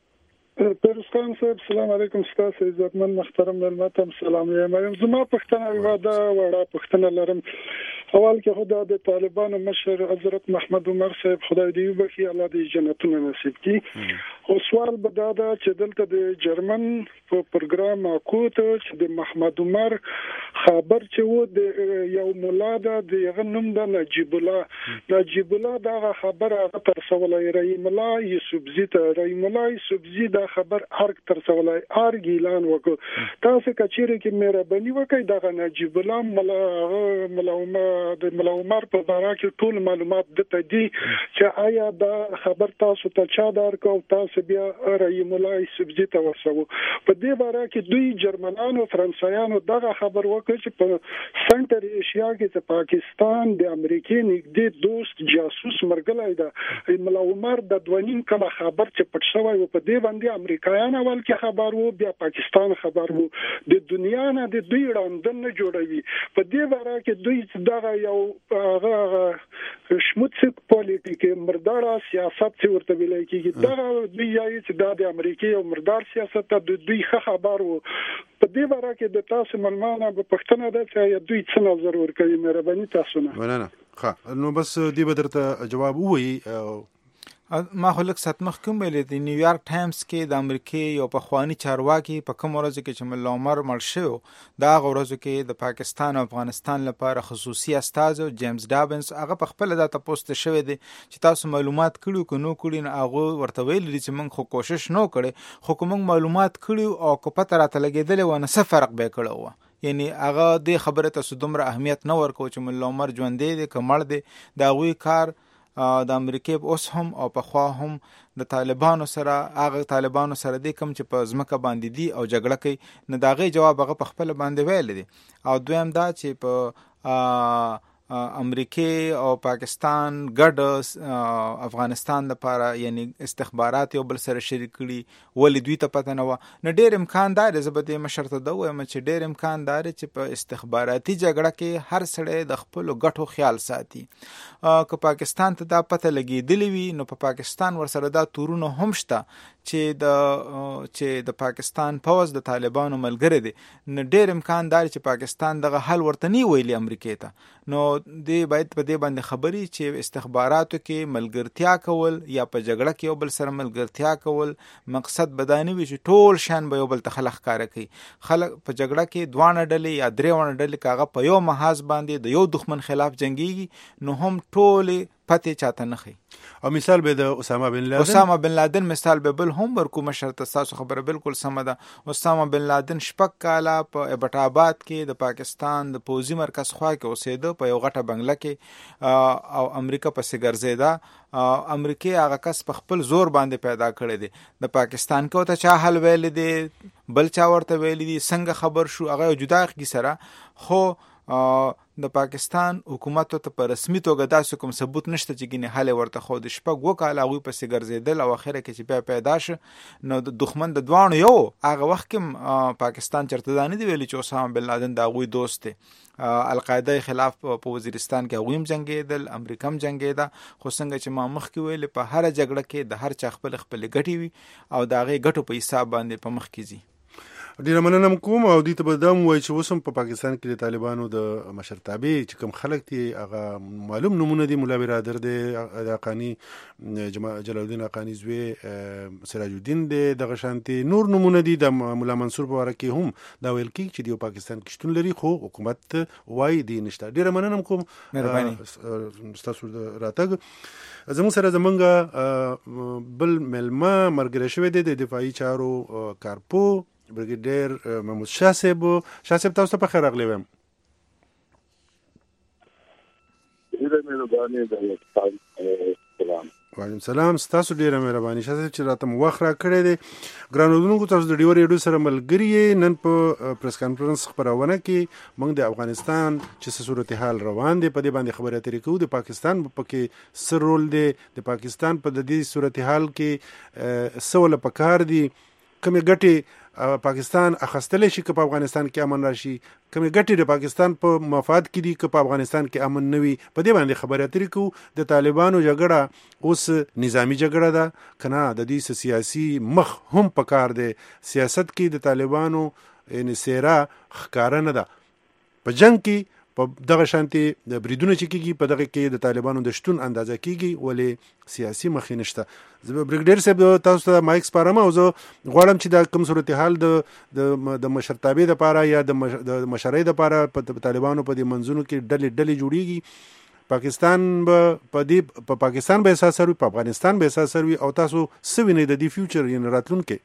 پرستان صاحب سلام علیکم ستاسو عزتمن محترم ملمتم سلام یم زما پښتنه ودا وړه پښتنه لرم اول کې خدا د طالبانو مشر حضرت محمد عمر صاحب خدای دې وبخي الله دې جنتونه نصیب کړي او سوال به دا ده چې دلته د جرمن په پروګرام اکوت چې د محمد عمر خبر چې و د یو مولا د یغه نوم د نجیب الله نجیب الله دا خبر هغه تر سوالای رحیم الله یوسف زی ته رحیم الله یوسف زی دا خبر ارګ تر سوالای ارګ اعلان وکړ تاسو کچېره کې مهرباني وکړئ دا نجیب الله ملا ملا د مولا عمر په اړه کې ټول معلومات د تدي چې آیا دا خبر تاسو ته چا درکو تاسو بیا رحیم الله یوسف زی ته وسو په دې اړه کې دوی جرمنانو فرانسویانو دغه خبر وکړ چې په سنټر ایشیا کې چې پاکستان د امریکای نږدې دوست جاسوس مرګلای دا مولا عمر د دوانین کله خبر چې پټ شوی په دې باندې امریکایان اول کې خبر وو بیا پاکستان خبر وو د دنیا نه د دوی وړاندې نه جوړوي په دې اړه کې دوی دغه یو هغه شموتسک پالیټیک مردار سیاست چې ورته ویل کېږي دا دوی یې چې د امریکای او مردار سیاست د دوی خبر وو په دې اړه کې د تاسو ملمانه په پښتنه ده چې دوی څه نظر ورکوي مهرباني تاسو نه ولنه ښه نو بس دې بدرته جواب وایي ما خو لک سات محکوم ویل دی نیویارک ټایمز کې د امریکای یو پخوانی چارواکي په کوم ورځ کې چې مولا عمر مړ شو دا ورځ کې د پاکستان او افغانستان لپاره خصوصي استاذ جیمز ډابنس هغه په خپل د تاسو شوی دی چې تاسو معلومات کړو کو نو کړی نه هغه ورته ویل دي چې موږ خو کوشش نو کړي خو کوم معلومات کړو او کو پته راته لګیدل و نه څه فرق به کړو یعنی هغه د خبره ته دومره اهمیت نه ورکو چې مولا عمر ژوند دی کمړ دی دا وی کار د امریکای اوس هم او پخوا هم د طالبانو سره هغه طالبانو سره دی کوم چې په ځمکه باندې دي او جګړه کوي نه داغه جواب هغه په خپل باندې ویل دي. او دویم دا چې په امریکای او پاکستان ګډ افغانستان لپاره یعنی استخبارات یو بل سره شریک کړي ولې دوی ته پته نه و. نو ډېر امکان دار زبده مشرته ده وایم چې ډېر امکان دار چې په استخباراتي جګړه کې هر سړی د خپل ګټو خیال ساتي. که پاکستان ته دا پته لګېدلی وي نو په پاکستان ورسره دا تورونه هم شته چې د چې د پاکستان پوز د طالبانو ملګری دي. نو ډېر امکان دار چې پاکستان دغه حل ورته نه ویلي امریکای ته. نو دی باید په دې باندې خبري چې استخباراتو کې ملګرتیا کول یا په جګړه کې یو بل سره ملګرتیا کول مقصد بدانه وي چې ټول شان به یو بل ته خلک ښکاره کوي. خلک په جګړه کې دوانه ډلې یا درې وانه ډلې کاغه په یو محاذ باندې د یو دښمن خلاف جنگيږي نو هم ټول پته چاته نه خي. او مثال به د اسامه بن لادن اسامه بن لادن مثال به بل هم ورکو مشرته تاسو خبره بالکل سم ده. اسامه بن لادن شپږ کاله په ابټ آباد کې د پاکستان د پوزي مرکز خوا کې اوسېده په یو غټه بنگله کې او امریکا پسې ګرځېده. امریکای هغه کس په خپل زور باندې پیدا کړی دی. د پاکستان کو ته چا حل ویل دي بل چا ورته ویل دي څنګه خبر شو هغه جدا کی سره. خو د پاکستان حکومت ته په رسمي توګه داسې کوم ثبوت نشته چې ګینه حل ورته خو د شپږ وکاله هغوی پسې ګرځېدل او اخره کې چې بیا پیدا شه نو د دښمن د دوانو یو هغه وخت کې پاکستان چرته دا نه دی ویلي چې اسامه بن لادن د هغوی دوست دی. القاعده خلاف په وزیرستان کې هغوی هم جنګېدل امریکا هم جنګېده. خو څنګه چې ما مخکې ویل په هر جګړه کې د هر چا خپل خپل ګټې وي او د هغې ګټو په حساب باندې په مخ کې ځي. ډیره مننه کوم او دې ته به دا وایي چې اوس هم په پاکستان کې د طالبانو د مشرتابه چې کوم خلک دي هغه معلوم نمونه دي. مولا برادر دی د حقانی جلال الدین حقانی زوی سراج الدین دی دغه شانتي نور نمونه دي. د مولا منصور په واره کې هم دا ویل کیږي چې د پاکستان کې شتون لري خو حکومت وایي دی نشته. ډیره مننه کوم تاسو راتګ. زموږ سره زمونږ بل ملما مرګره شوی دی د دفاعي چارو کارپو برګیډیر محمود شاه صاحب. شاه صاحب تاسو ته په خیر راغلی وایم. وعلیکم سلام. تاسو ډیره مهرباني شاه صاحب چې راته وخت را کړی دی. ګران اردوونکو تاسو د ډیو ریډیو سره ملګری نن په پریس کانفرنس خبرونه کې موږ د افغانستان چې صورتحال روان دی په دې باندې خبرې اترې کوو. د پاکستان په کې څه رول دی د پاکستان په د دې صورتحال کې څه ول پکار دي کومې ګټې پاکستان اخستلی شي که په افغانستان کې امن راشي کومې ګټې د پاکستان په مفاد کې دي که په افغانستان کې امن نه وي. په دې باندې خبرې اترې کوو. د طالبانو جګړه اوس نظامی جګړه ده که نه د دې سیاسي مخ هم پکار دی. سیاست کې د طالبانو یعنې څیره ښکاره نه ده. په جنگ کې په دغه شانتي د بریدونه چې کېږي په دغه کې د طالبانو د شتون اندازه کېږي ولې سیاسي مخې نشته. زه برګډیر صاحب تاسو ته مایک سپارم او زه غواړم چې دا کوم صورتحال د د مشرتابه لپاره یا د مشرۍ لپاره په طالبانو په دې منځونو کې ډلې ډلې جوړیږي. پاکستان به په دې په پاکستان به احساس وي په افغانستان به احساس وي او تاسو څه وینئ د دې فیوچر یعنې راتلونکي.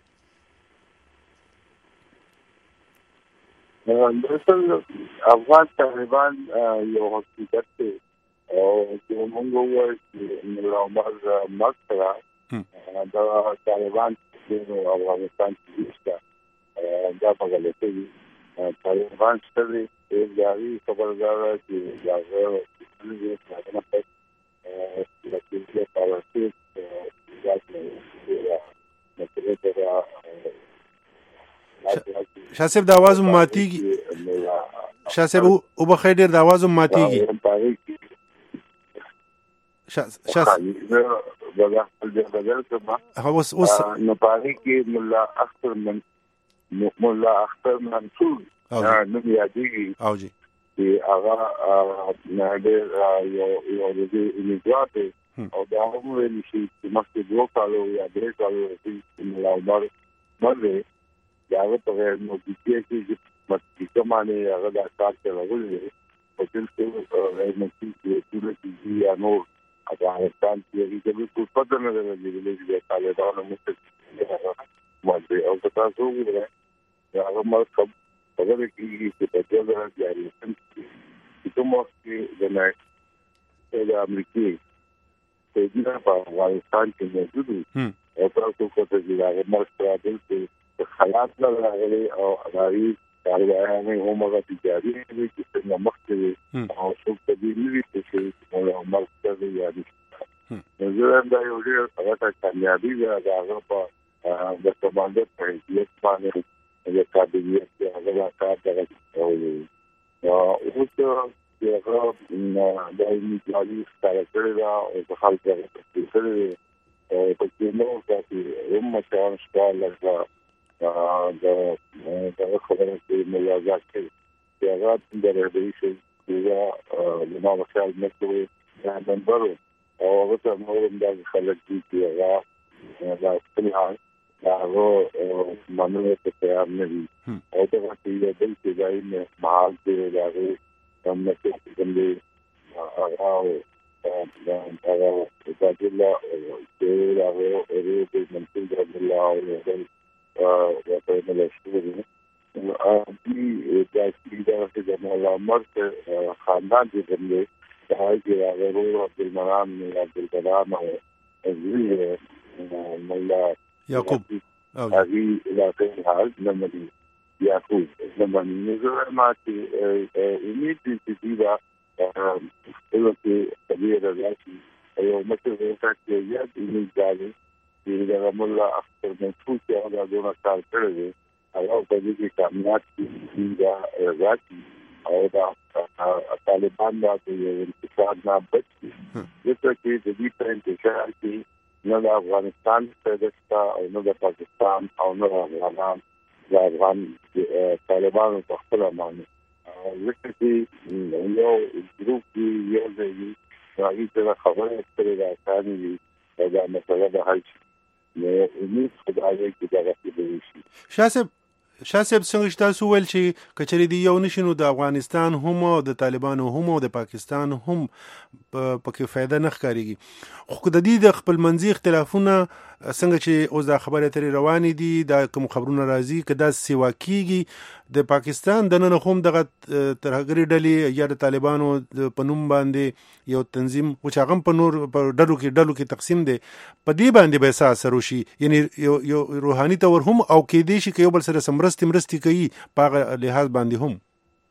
دراصل افغان طالبان یو حقیقت دی او چې موږ وایو چې مولا عمر مرګ سره دا طالبان د افغانستان کې دا په غلطه دي. طالبان ستاسو د جاري خبردار چې هغه د څنګه په د کې پالیسي شاه صاحب د आवाज ماتيږي. شاه صاحب او بخیر ډیر د आवाज ماتيږي. شاه شاه اوس اوس نو پاره کې مولا اختر من مولا اختر منصور نو یادېږي او جی چې هغه نه ډېر یو یو د ایمیګرانټ او دا هم ویل شي چې مخکې دوه کالو یا درې کالو چې مولا عمر باندې هغه په غیر موجودیه کې چې کمانه هغه د کار ته راغلی او چې څه غیر موجودیه چې یا نور افغانستان کې د دې په پدې نه لري چې طالبانو مستقیم ماده او تاسو وګورئ هغه مرکب هغه کې چې په دې ډول جاري چې کومه کې د نه د امریکای مستعدین په افغانستان کې موجود دي او تاسو کو ته د هغه مرستې د حالات نه راغلي او هغه کاروبارونه هم هغه تجاري دي چې څنګه مخکې او څو په دې نیوي چې نو مرستې یادي زه دا یو ډېر هغه کامیابی ده هغه په د کمانډر په حیثیت باندې د کابینې هغه کار درته وایي او اوس هغه د ایمیجالي ستاره کړی دا او په خلک کې کړی او په کې نو چې هم مشان شته لکه دا دا خبره چې ملاقات کې چې هغه د ریډیشن چې دا نو خیال نه کوي دا نمبر او هغه ته نور د خلک چې هغه دا خپل حال دا هغه منو ته تیار نه دي او دا چې د دې چې دای نه مال دې دا هم نه کوي هغه دا هغه د الله چې هغه اړې د منځ د الله او دا په له شوړي ا دې دا چې دا چې د الله مرته خاندان دې دې دا چې هغه ورو عبد المنان عبد القدام او مولا یعقوب هغه لا ته حال لمدي یعقوب لمن نظر ما چې امید دې چې دا څه چې طبيعه راځي او مته ورته یاد دې ځالي چې دا مولا اختر منصور چې هغه دونه کار کړی هغه په دې کې کامیاب دي دا راځي او دا طالبان دا یو انتقاد نه بچي چې چې د دې په انتشار کې نه د افغانستان سره او نه د پاکستان او نه د افغانستان د افغان طالبانو په خپل باندې لکه چې یو ګروپ دی یو ځای راځي چې خبره ستړي راځي دي دا مسله د حل نو امید خدای دې دا راځي شي شاسب شاسب څنګه تاسو ول چې کچري دی یو نشینو د افغانستان هم او د طالبانو هم او د پاکستان هم پکې فائدہ نه ښکاریږي خو د دې د خپل منځي اختلافونه څنګه چې اوس دا خبره ترې روانې دي دا کوم خبرونه راځي کدا سیوا کیږي د پاکستان د نن هم دغه ترهګری ډلې یا د طالبانو په نوم باندې یو تنظیم او چې هغه په نور په ډلو کې ډلو کې تقسیم دي په دې باندې به اساس وروشي یعنی یو یو روحاني تور هم او کې دي چې یو بل سره سمرستي مرستي کوي په لحاظ باندې هم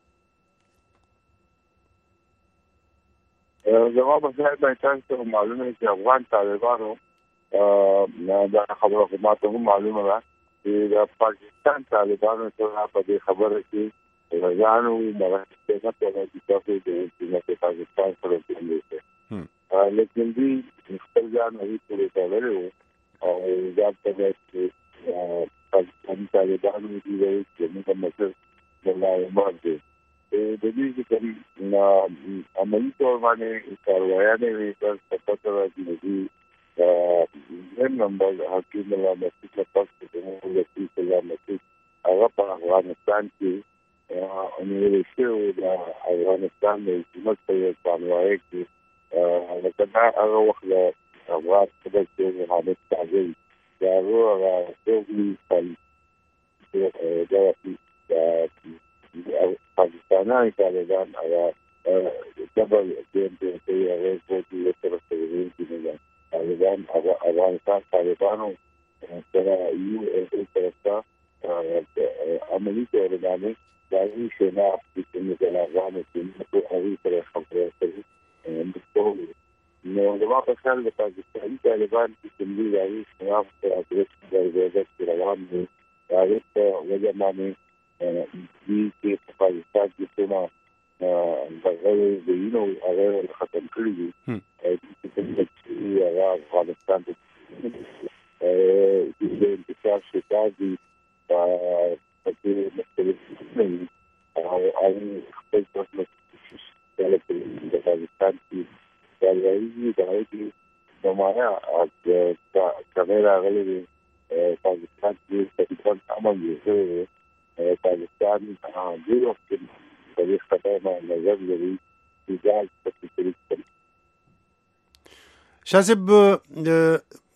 جواب ځای به تاسو معلومه چې افغان طالبانو دا خبره ماته هم معلومه ده چې د پاکستان طالبانو سره په دې خبره کې ځانو مرسته نه کوي چې تاسو د پاکستان سره کوي لیکن دې خپل ځان هیڅ پرې کولای او دا چې پاکستان طالبانو دې چې موږ مسله د لایمار دي د دې چې عملي تور باندې کاروایانه وي تاسو پته راځي د نمبر حکیم الله مسجد تاسو ته د دې سلامتی هغه په افغانستان کې ان ویلشو د افغانستان د حکومت په قانوني کې هغه دا هغه وخت د افغان په دې حالت تاجي دا هغه د دې د پاکستاني طالبان هغه دبل دې دې هغه په دې سره سره دي طالبان افغانستان طالبانو سره یو ایس سره عملي تور باندې دا یې شنه چې موږ د افغانستان په اړه سره خبرې کوو نو د واپس کال د پاکستاني طالبان چې موږ راځي شنه په اړه د روان دي دا په وجه باندې چې په پاکستان کې څنګه هغه د یو هغه ختم کړی دي چې هغه افغانستان ته د انتشار شتاږي په دې مختلف او هغه خپل څه د پاکستان کې دا یې دا یې زمانه د کاميرا غلي پاکستان کې پاکستان عمل یې پاکستان د یو په دې خبره نظر لري چې دا څه شاسب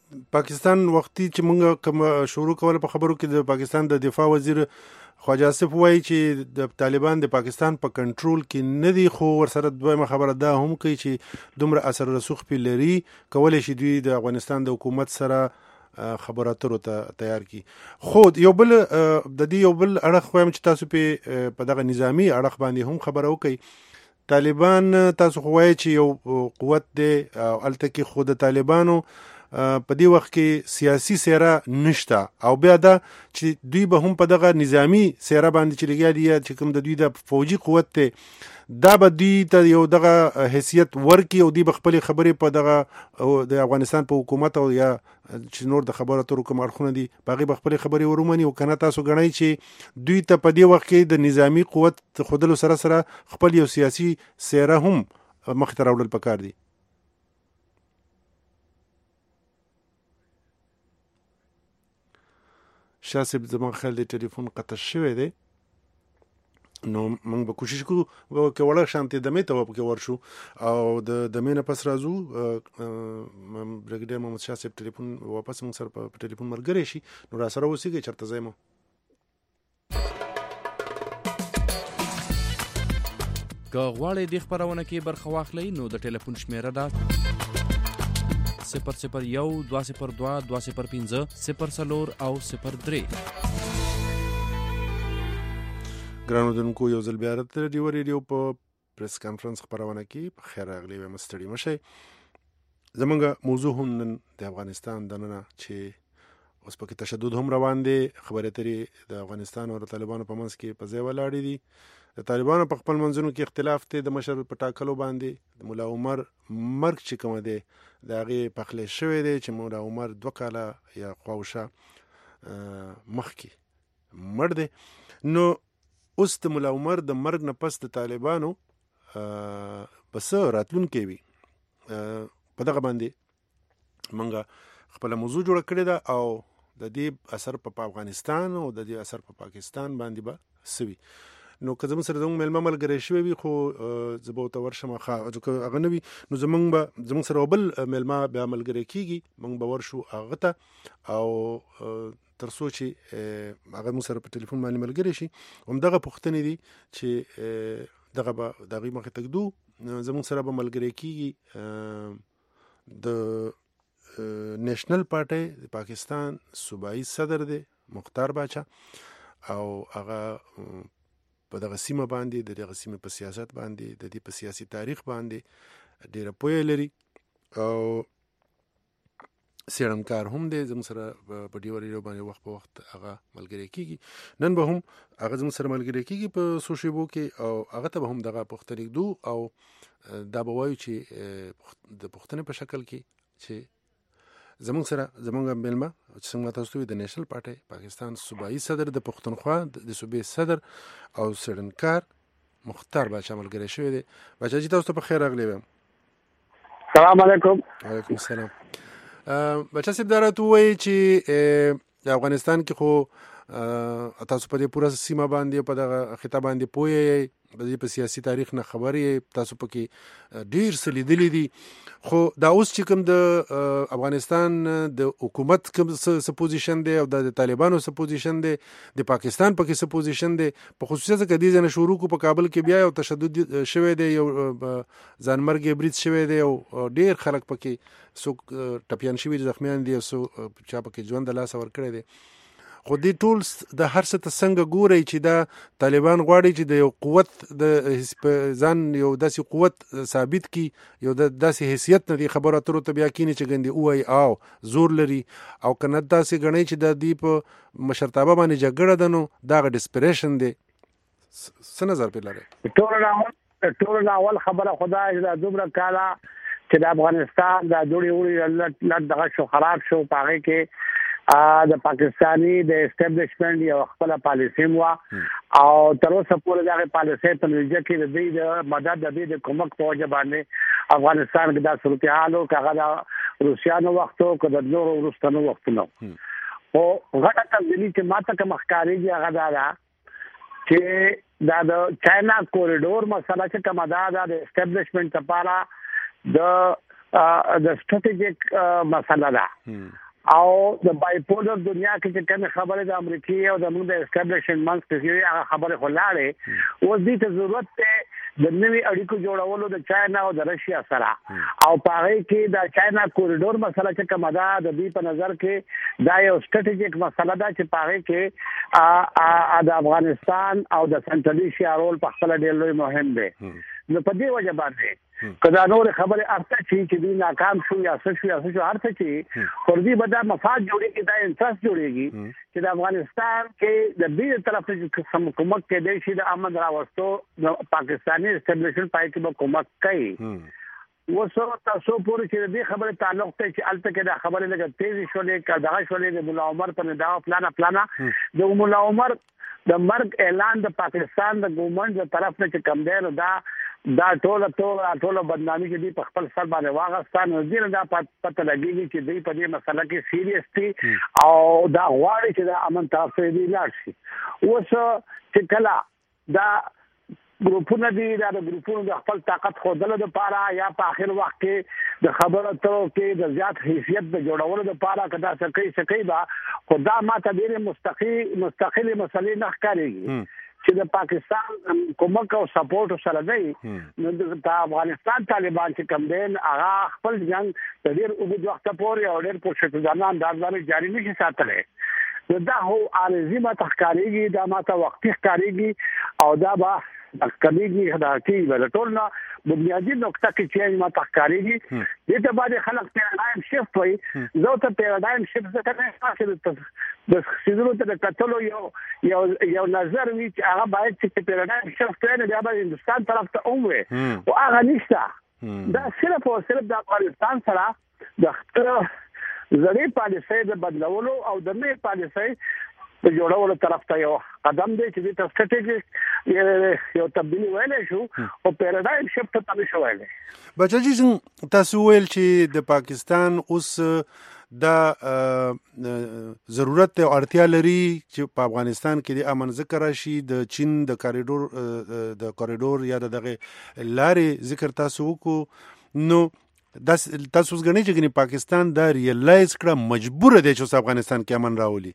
پاکستان وختي چې موږ کوم شروع کوله په خبرو کې د پاکستان د دفاع وزیر خواجه آصف وایي چې د طالبان د پاکستان په کنټرول کې نه دي، خو ورسره دویمه خبره دا هم کوي چې دومره اثر رسوخ پې لري، کولی شي دوی د افغانستان د حکومت سره خبرو اترو ته تیار کی. خو یو بل د دې یو بل اړخ وایم چې تاسو په په دغه نظامی اړخ باندې هم خبره وکړئ. طالبان تاسو خو وایي چې یو قوت دی هلته کې، خو د طالبانو په دې وخت کې سیاسي سیره نشته، او بیا دا چې دوی به هم په دغه نظامی سیره باندې چې لګیا دي چې کوم د دوی د فوجي قوت دی دا به دوی ته یو دغه حیثیت ورکي او دوی به خپلې خبرې په دغه د افغانستان په حکومت او یا چې نور د خبرو اترو کوم اړخونه دي په هغې به خپلې خبرې ورومني، او که نه تاسو ګڼئ چې دوی ته په دې وخت کې د نظامی قوت ښودلو سره سره خپل یو سیاسي سیره هم مخې ته راوړل پکار دي. شاه صاحب زما خیال دی ټلیفون قطع شوی دی، نو موږ به کوشش کوو که وړه شانتې دمې ته به پکې ورشو او د دمې نه پس راځو برګډیر محمد شاه صاحب ټلیفون واپس موږ سره په ټلیفون ملګری شي، نو را سره اوسېږئ چېرته ځای مو. که غواړئ دې خپرونه کې برخه واخلئ نو د ټلیفون شمیره ده صفر صفر یو دوه صفر دوه دوه صفر پنځه صفر څلور او صفر درې. ګرانو دونکو یو ځل بیا د ډیو ریډیو په پریس کانفرنس خپرونه کې په خیر راغلی وایم، ستړي مه شئ. زموږ موضوع هم نن د افغانستان دننه چې اوس پکې تشدد هم روان دی، خبرې اترې د افغانستان او د طالبانو په منځ کې په ځای ولاړې دي. د طالبانو په خپل منځونو کې اختلاف دی د مشر په ټاکلو باندې. د ملا عمر مرګ چې کومه دی د هغې پخلی شوی دی چې ملا عمر دوه کاله یا خواوشا مخکې مړ دی. نو اوس د ملا عمر د مرګ نه پس د طالبانو به څه راتلونکی وي، په دغه باندې موږ خپله موضوع جوړه کړې ده او د دې اثر په افغانستان او د دې اثر په پاکستان باندې به څه وي. نو که زموږ سره زموږ میلمه ملګری شوی وي خو زه به ورته ورشم، که هغه نه وي نو زموږ به زموږ سره بل میلمه بیا ملګری کېږي، موږ به ورشو هغه ته او تر څو چې هغه موږ سره په ټلیفون باندې ملګری شي. همدغه پوښتنې دي چې دغه به د هغوی مخې ته ږدو. زموږ سره به ملګری کېږي د نیشنل پارټۍ د پاکستان صوبایي صدر دی مختار باچا، او هغه په دغه سیمه باندې د دغه سیمې په سیاست باندې د دې په سیاسي تاریخ باندې ډېره پوهه لري او څېړنکار هم دی. زموږ سره په ډیو ریډیو باندې وخت په وخت هغه ملګری کېږي. نن به هم هغه زموږ سره ملګری کېږي په څو شیبو کې او هغه ته به هم دغه پوښتنې ږدو او دا به وایو چې د پوښتنې په شکل کې چې زموږ سره زموږ میلمه چې څنګه تاسو ته وي د نیشنل پارټۍ پاکستان صوبایي صدر د پښتونخوا د صوبې صدر او څېړنکار مختار باچا ملګری شوی دی. باچا جي تاسو ته په خیر راغلی وایم. سلام علیکم. وعلیکم السلام. باچا صاحب دا راته ووایي چې د افغانستان کې خو تاسو په دې پوره سیمه باندې په دغه خطه باندې پوه یې، په دې په سیاسي تاریخ نه خبر یې، تاسو پکې ډېر څه لیدلي دي. خو دا اوس چې کوم د افغانستان د حکومت کوم څه پوزیشن دی او د طالبانو څه پوزیشن دی، د پاکستان پکې څه پوزیشن دی، په خصوصیت کې دې ځنه شروع کو په کابل کې بیا یو تشدد شوی دی، یو ځانمرګي برید شوی دی او ډېر خلک پکې څوک ټپیان شوي دي، زخمیان دي، څو چا پکې ژوند د لاسه ورکړی دی. خو دې ټول د هر څه ته څنګه ګورئ چې دا طالبان غواړي چې د یو قوت د ځان یو داسې قوت ثابت کی، یو داسې حیثیت نه دی خبرو اترو ته بیا کینی چې ګندې ووایي او زور لري، او که نه داسې ګڼئ چې د دې په مشرتابه باندې جګړه ده، نو دا هغه ډسپریشن دی. څه نظر پرې لرئ؟ ټول اول خبره خدا چې دا دومره کاله چې د افغانستان دا دوړې وړې لټ دغه شو خراب شو، په هغې کې د پاکستاني د اسټابلیشمنټ یو خپل پالیسی مو او تر اوسه پورې دغه پالیسی په نتیجه کې د دې د مدد د دې د کومک په وجه باندې افغانستان کې د صورتحال او هغه د روسیانو وختو کې د نورو وروستنو وختونو او غټه تبدیلی چې ماته کوم ښکارېږي هغه دا ده چې دا د چاینا کوریډور مسله چې کومه ده د اسټابلیشمنټ لپاره د د سټریټیجیک مسله ده او د بایپولر دنیا کې چې کوم خبره د امریکای او د موږ د اسټابلیشمنټ کې هغه خبره خلاړې او دې ته ضرورت ته د نوي اړیکو جوړولو د چاینا او د رشیا سره او پاره کې د چاینا کوریډور مسله چې کومه ده د دې په نظر کې دا یو سټریټیجیک مسله ده چې پاره کې د افغانستان او د سنټرل ایشیا رول په خپل ډیر لوی مهم دی. نو په دې وجه باندې کدا نور خبره ارته چی چې دی ناکام شو یا څه شو یا څه شو ارته چی پر دې بدا مفاد جوړيږي دا انټرست جوړيږي چې د افغانستان کې د دې طرف څخه سم کومک کې دی چې د امن راوستو د پاکستاني اسټابلیشمنت پای کې به کومک کوي وسو تاسو پورې چې دې خبره تعلق ته چې الته کې دا خبره لګه تیزی شولې کا دغه شولې د مولا عمر په دا پلانا پلانا د مولا عمر د مرګ اعلان د پاکستان د ګومنټ د طرف نه چې کم دی دا دا ټول ټول ټول بدنامي چې دی په خپل سر باندې واغستان دې دا پته لګیږي چې دی په دې مسله کې سیریس دي او دا غواړي چې دا امن تاسو دی لاړ شي. اوس چې کله دا ګروپونه دي دا ګروپونه د خپل طاقت خودلو لپاره یا په اخر وخت کې د خبرو اترو کې د زیات حیثیت د جوړولو لپاره کدا څه کوي څه کوي با خدا ماته ډېر مستقلی مستقلی مسلې نه ښکارېږي چې د پاکستان کومک او سپورټ سره دی. نو د افغانستان طالبان چې کوم دین هغه خپل جنگ د ډېر اوږد وخت پورې او ډېر پرشتګانه اندازونه جاری نشي ساتلی. نو دا هو عارضي ماته ښکارېږي دا ماته وختي ښکارېږي او دا به کمیږي دا کې ول ټول نه بنیادی نقطه کې چې ما تخکاریږي دې ته باندې خلک پیراډایم شفت وي زه ته پیراډایم شفت څه کوي د سیدلو ته کتلو یو یو یو نظر وی چې هغه باید چې پیراډایم شفت نه دی به هندستان طرف ته اومه او هغه نشته دا صرف او صرف د افغانستان سره د خطر زړې پالیسۍ د بدلولو او د نوې پالیسۍ په جوړولو طرف ته یو قدم دی چې د سټریټیجیک یو تبدیلی ویلې شو او پیراډایم شفت ته نشو ویلې. بچی تاسو ویل چې د پاکستان اوس دا ضرورت او اړتیا لري چې په افغانستان کې د امن ذکر راشي د چین د کوریډور د کوریډور یا دغه لارې ذکر تاسو وکړو. نو تاسو څنګه چې پاکستان دا ریلایز کړه مجبور دی چې افغانستان کې امن راولي.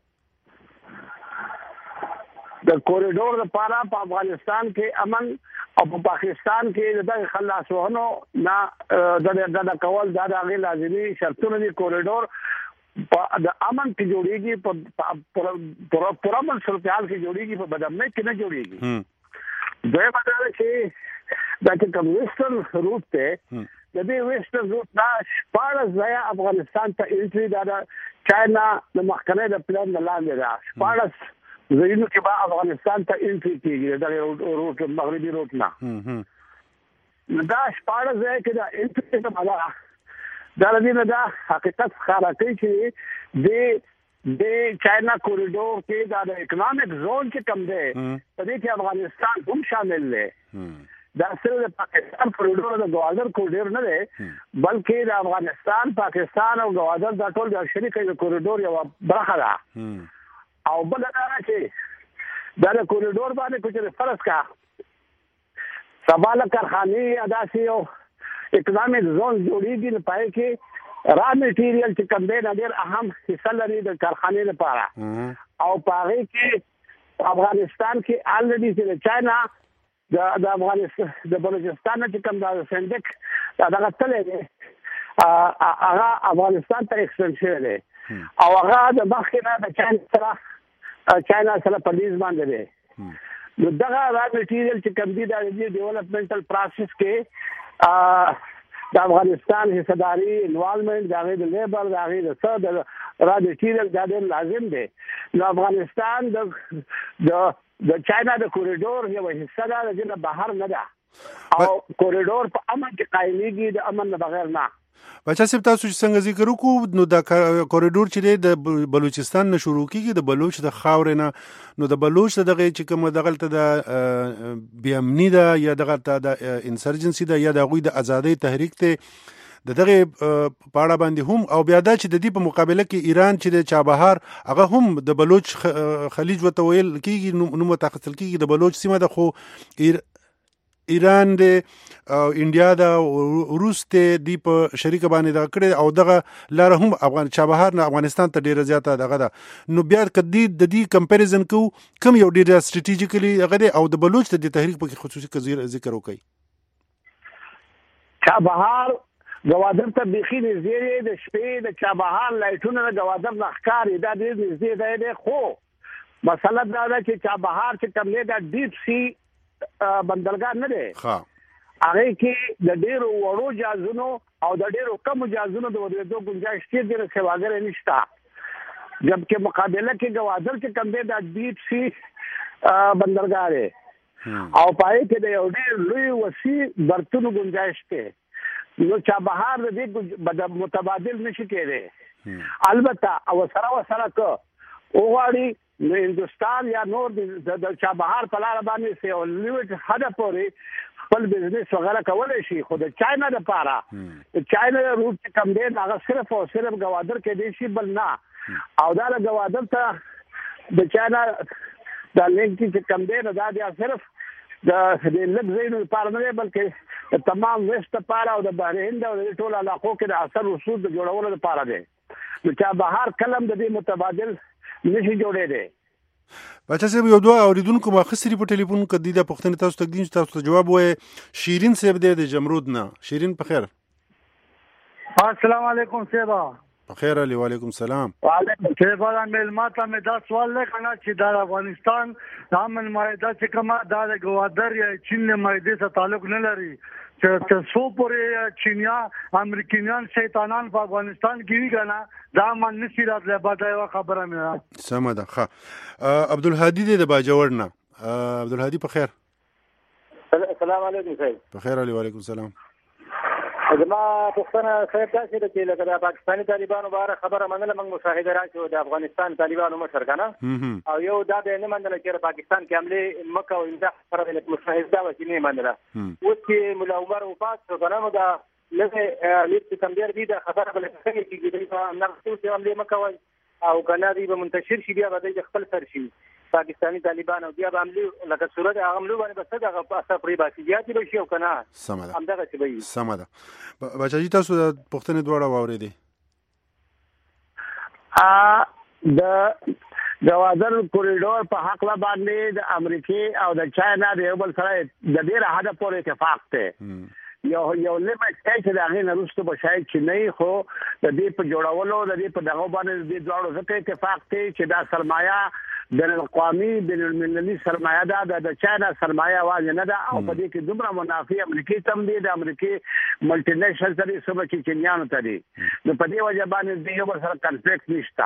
د کوریډور لپاره په افغانستان کې امن او په پاکستان کې د خلاصونو نه د د کول دا د لازمي شرطونه دي. کوریډور د امن کې جوړیږي په پرامن صورتحال کې جوړیږي په بدامنۍ کې نه جوړیږي. دوی مطلب چې دا چې کوم ویسټرن روټ ته د دې ویسټرن روټ دا شپاړس ځای افغانستان ته انټری دا چاینا د مخکنه د پلان لاندې دا شپاړس زینو کې به افغانستان ته انټری کیږي دا روټ مغربي روټ نه دا شپاړس ځای کې دا انټری ته مالا دا لدی دا حقیقت ښکاره کوي چې د د چاینا کوریډور کې دا د اکونومیک زون کې کم دی په دې کې افغانستان هم شامل دی. دا صرف د پاکستان کوریډور د ګوادر کوریډور نه دی بلکې د افغانستان پاکستان او ګوادر د ټول د شریکې کوریډور یو برخه ده. او بل دا چې دا د کوریډور باندې کوم فرض کا سباله کارخانه ادا سی او اکونومیک زون جوړیږي نه پای کې را میټیریل چې کوم دی ډېر اهم حصہ لري د کارخانې لپاره او پاره کې افغانستان کې الریډي چې چاینا د افغانستان د بلوچستان چې کوم دا سندک دا دغه تللی دی هغه افغانستان ته ایکسټنشن دی او هغه د مخکنه د چاینا سره چاینا سره په لیز باندې دی. نو دغه را میټیریل چې کوم دی د ډیولپمنټل پروسس کې د افغانستان حصداري انوالومنت د غیر لیبر د غیر څه د را میټیریل دا ډېر لازم دی. نو افغانستان د د چاینا د کوریډور یو حصہ ده چې بهر نه ده او کوریډور په امن کې قایمېږي د امن نه بغیر نه. بچا صاحب تاسو چې څنګه ذکر وکړو نو دا کوریډور چې د بلوچستان نه شروع کیږي د بلوچ د خاورې نه نو د بلوچ دغه چې کوم دغه ته د بی امنی ده یا دغه ته د انسرجنسي ده یا د غوی د ازادۍ تحریک ته د دغه پاړه باندې هم او بیا دا چې د دې په مقابله کې ایران چې د چابهار هغه هم د بلوچ خلیج وته ویل کیږي نو متخصص کیږي د بلوچ سیمه ده خو ایران دی او انډیا دا روس ته دی په شریک باندې دا کړی او دغه لار هم افغان چابهار نه افغانستان ته ډیره زیاته دغه ده. نو بیا کدی د دې کمپیریزن کو کم یو ډیره سټریټیجیکلی هغه دی او د بلوچ ته د تحریک په خصوصي ذکر وکړي. چابهار گوادر ته بيخي نږدې د شپې د چابهار لایټونه د گوادر د ښکارې دا ډېر نږدې دی. خو مسله دا ده چې چابهار چې کوم دی دا ډیپ سی بندرګاه نه دی. ها هغه کې د ډیرو وړو جهازونو او د ډیرو کم جهازونو د ورېدو گنجائش کې ډېر سیواګر نشته. جبکې مقابله کې گوادر کې کوم دی دا ډیپ سی بندرګاه دی او پای کې د یو ډېر لوی وسیع برتونو گنجائش دی. نو چابهار د دې متبادل نشي کېدی. البته او سره وسره کو اوغاړي نو هندستان یا نور د چابهار په لار باندې سه او لیوټ حدا پورې خپل بزنس وغیرہ کولای شي. خو د چاینا د پاره د چاینا روټ کم دی هغه صرف او صرف گوادر کې دی شي بل نه. او دا د گوادر ته د چاینا د لینک چې کم دی دا د صرف د لږ ځایونو لپاره نه بلکې تمام ویسټ لپاره او د بحر هند او د ټول علاقو کې د اثر رسوب د جوړولو لپاره دی. نو چابهار کلم د دې متبادل نشي جوړې دی. بچا صاحب یو دوه اوریدونکو ما خسري په ټلیفون کې د پښتنې تاسو ته دین تاسو ته جواب وای. شیرین صاحب د جمرود نه. شیرین په خیر. السلام علیکم صاحب. په خیر علی وعلیکم السلام. وعلیکم السلام. مل ماته مې دا سوال لکنه چې د افغانستان د امن معاهده چې کومه د گوادر یا چین معاهده سره تعلق نه لري چې تاسو پورې چینیا امریکایان شیطانان په افغانستان کې وی کنه دا من نشي راتله بعد یو خبره مې سم ده. ښه عبدالهادي د باجوړ نه. عبدالهادي په خیر. السلام علیکم صاحب. په خیر علی وعلیکم السلام. زما پښتنه صاحب تاسو د چې لکه د پاکستاني طالبانو باره خبره منله موږ مشاهده راکړو د افغانستان طالبانو مشر کنه او یو دا به نه منله چې پاکستان کې حمله مکه او امدا سره د مشاهده وکړي نه منله. اوس چې مولا عمر وفات شو کنه نو دا لږه لیک سمبیر دي د خبره بل څه کېږي چې نه څه حمله مکه وای او کنه دی به منتشر شي بیا به د خپل سر شي پاکستانی طالبان او بیا به عملي لکه صورت هغه عملو باندې بس دغه اثر پرې باسي زیاتې به شي او کنه سم ده همدغه څه به سم ده. بچا جی تاسو د پښتنې دواړه واورېدې. ا د گوادر کوریډور په حق لا باندې د امریکای او د چاینا د یو بل سره د ډیره حد پورې اتفاق ته یو یو لیمټ چې دا غي نه رسټو به شاید چې نه خو د دې په جوړولو د دې په دغه باندې د دواړو ځکه اتفاق ته چې دا سرمایه بین الاقوامي بین المللي سرمایه ده د چاینا سرمایه واځ نه ده او په دې کې دومره منافع امریکای تم دي د امریکای ملټي نېشنل سره سم چې چینیانو ته دي. نو په دې وجه باندې د یو بل سره کنفلیکټ نشته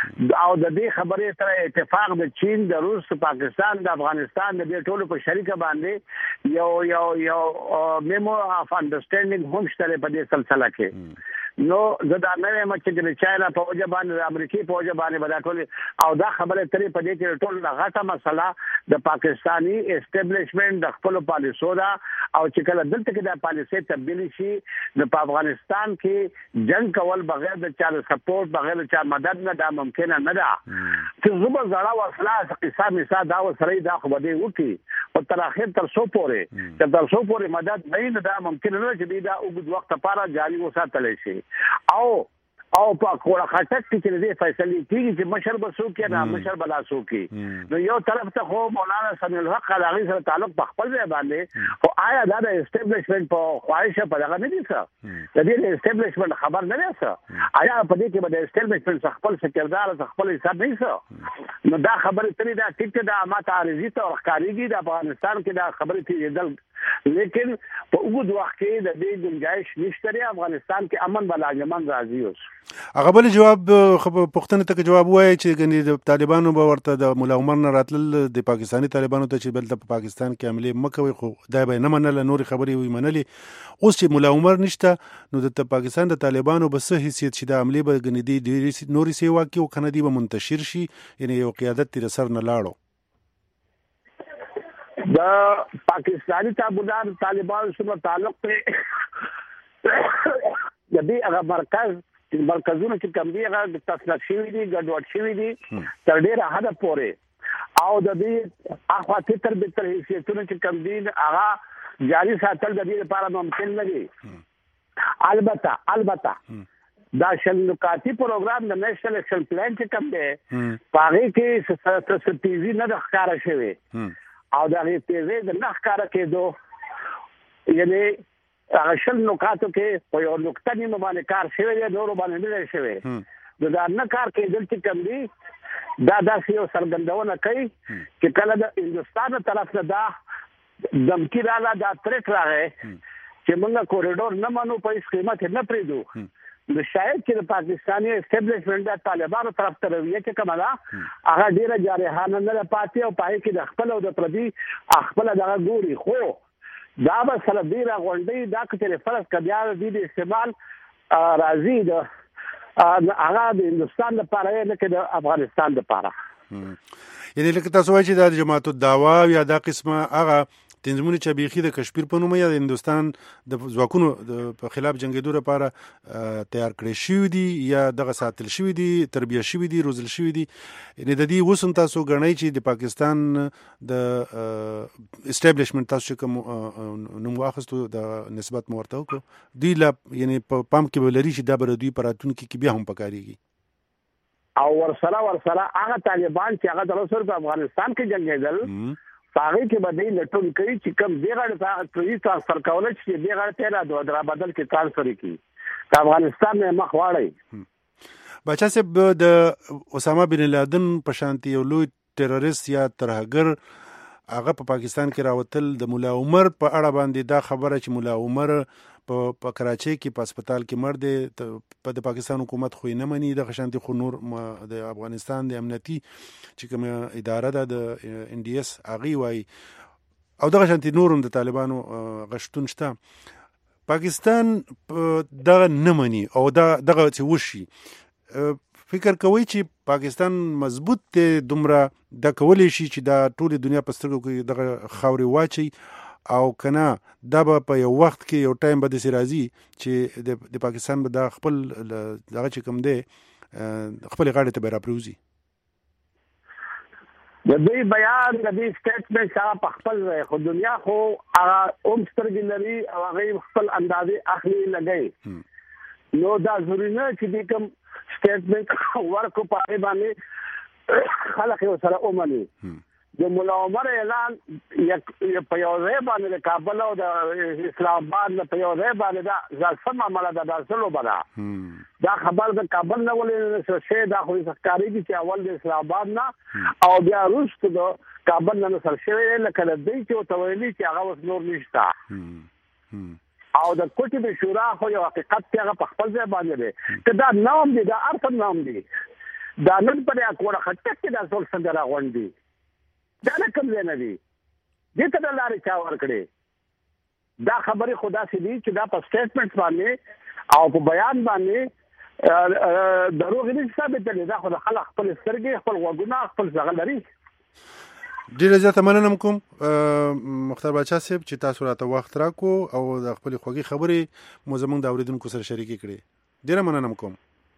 او د دې خبرې سره اتفاق د چین د روس پاکستان د افغانستان د دې ټولو په شریکه باندې یو یو یو میمو اف انډرستانډینګ هم شته په دې سلسله کې. نو زدا نه مچ چې چاینا په وجه باندې د امریکای په وجه باندې بدا ټول او دا خبره ترې په دې کې ټول د غټه مسله د پاکستانی اسټابلیشمنت د خپل پالیسو دا او چې کله دلته کې د پالیسي تبدیلی شي د افغانستان کې جنگ کول بغیر د چا سپورټ بغیر د چا مدد نه دا ممکن نه ده. چې زما زړه وسله قصه مثال دا وسره دا خو به وکی او تر اخر تر سو پورې تر تر سو پورې مدد نه ده ممکن نه چې دا وګد وخت لپاره جاري وساتل شي او او په کوړه خټک کې دې فیصله کیږي چې مشر بسو کې نه مشر بلا سو کې نو یو طرف ته خو مولانا سمیع الحق علاوه سره تعلق په خپل ځای باندې او آیا دا د اسټابلیشمنت په خواهش په دغه نه دي څه د دې اسټابلیشمنت خبر نه ده څه آیا په دې کې به د اسټابلیشمنت خپل سکردار خپل حساب نه څه نو دا خبره ترې دا ټیک دا ما تعریضی ته ورخاريږي د افغانستان کې دا خبره تیدل لیکن په وګړو وخت کې د دې گنجائش نشته افغانستان کې امن بلا جمن راځي اوس هغه بل جواب پښتنه ته جواب وایي چې غني د طالبانو به ورته د مولا عمر نه راتل د پاکستانی طالبانو ته چې بل د پاکستان کې عملي مکوي خو دا به نه منل نور خبري وي منلي اوس چې مولا عمر نشته نو د پاکستان د طالبانو به څه حیثیت شي د عملي به غني دي نوري سیوا کې او کنه دي به منتشر شي یعنی یو قیادت تر سر نه لاړو دا پاکستانی تابعدار طالبان سره تعلق ته د دې هغه مرکز مرکزونه چې کوم دي هغه تصنیف شوی دي ګډوډ شوی دي تر ډیره حد پورې او د دې اخوا تر به تر حیثیتونه چې کوم دي هغه جاری ساتل د دې لپاره ممکن نه دي. البته البته دا شل نکاتی پروګرام د نېشنل اکشن پلان چې کوم دی پاره کې ستاسو نه د ښکارا شوی او دا غي تیزه د نه ښکارا کېدو یعنی هغه شل نکاتو کې په یو نقطه نیمه باندې کار شوی دی نور باندې نه شوی دا نه کار کېدل چې کوم دی دا داسې یو څرګندونه کوي چې کله د هندستان طرف نه دا دمکی رااله دا تریټ راغی چې موږ کوریډور نه منو په هیڅ قیمت نه پریږدو نو شاید چې د پاکستاني اسټابلیشمنت د طالبانو طرف ته رویه چې کومه ده هغه ډیره جارحانه نه پاتې او پای کې د خپل او د پردي خپل دغه ګوري خو دا به سره ډیره غونډې دا چې فرض کړه د دې استعمال راځي د هغه د هندستان لپاره نه کې د افغانستان لپاره یعنی لکه تاسو وایئ چې د جماعت الدعوا یا دا قسمه هغه تنظیمونه چې بیخي د کشمیر په نوم یا د هندستان د ځواکونو په خلاف جنگیدو لپاره تیار کړی شوی دي یا دغه ساتل شوی دي تربیه شوی دي روزل شوی دي یعنی د دې وسم تاسو غنئ چې د پاکستان د اسټابلیشمنت تاسو کوم نوم واخستو د نسبت مورته وکړو دی لا یعنی په پام کې ولري چې دا بر دوی پراتون کې بیا هم پکاريږي او ورسره ورسره هغه طالبان چې هغه د رسول په افغانستان کې جنگیدل هغه کې باندې لټون کوي چې کوم دیغه ته ټرانسفر کول چې دیغه ته را دوه درا بدل کې ټرانسفر کړي د افغانستان نه مخ واړی بچا صاحب د اسامه بن لادن په شانتي یو لوی ټیرریست یا ترهګر هغه په پاکستان کې راوتل د مولا عمر په اړه باندې دا خبره چې مولا عمر په کراچۍ کې په هسپتال کې مړ دی په د پاکستان حکومت خو نه مني د خشانتي خو نور د افغانستان د امنیتي چې کوم اداره ده د ان ډي اس اغي وای او د خشانتي نورم د طالبانو غشتون شته پاکستان دغه نه مني او دغه چې وشي فکر کوي چې پاکستان مضبوط دی دومره د کولی شي چې دا ټول دنیا په سترګو کې دغه خاوري واچي او کنه دا به په یو وخت کې یو ټایم به د سرازي چې د پاکستان به دا خپل دغه چې کوم دی خپل غاړه ته به راپروزي د دې بیان د دې سټیټمنټ هغه په خپل خو دنیا خو هغه اوم سترګې لري او هغه خپل اندازې اخلي لګي نو دا ضروري نه چې د کوم سټیټمنټ ورکو په باندې خلک یو سره اومني د مولا عمر اعلان یک په یو ځای باندې د کابل او د اسلام آباد په یو ځای باندې دا ځکه معاملې دا داسلو بلا دا خبر د کابل نه ولې څه شي دا خو ښکاری دي چې اول د اسلام آباد نه او بیا روس د کابل نه سره شوی لکه د دې چې تویلي چې هغه وس نور نشته او د کوټي به شورا خو یو حقیقت چې هغه په خپل ځای باندې دی ته دا نام دی دا ارث نام دی دا نن پر اکوړه خټه کې دا ټول څنګه راغونډي دا نه کوم نه دی دې ته د لارې چا ورکړي دا خبره خدا سي دي چې دا په سټیټمنټ باندې او په بیان باندې دروغ نه ثابت دي دا خو د خلک خپل سترګې خپل وګونه خپل ځغل لري ډیره زیاته مننه کوم مختار بچا صاحب چې تاسو راته وخت راکو او د خپل خوږی خبرې مو زمونږ د اوریدونکو سره شریک کړي ډیره مننه کوم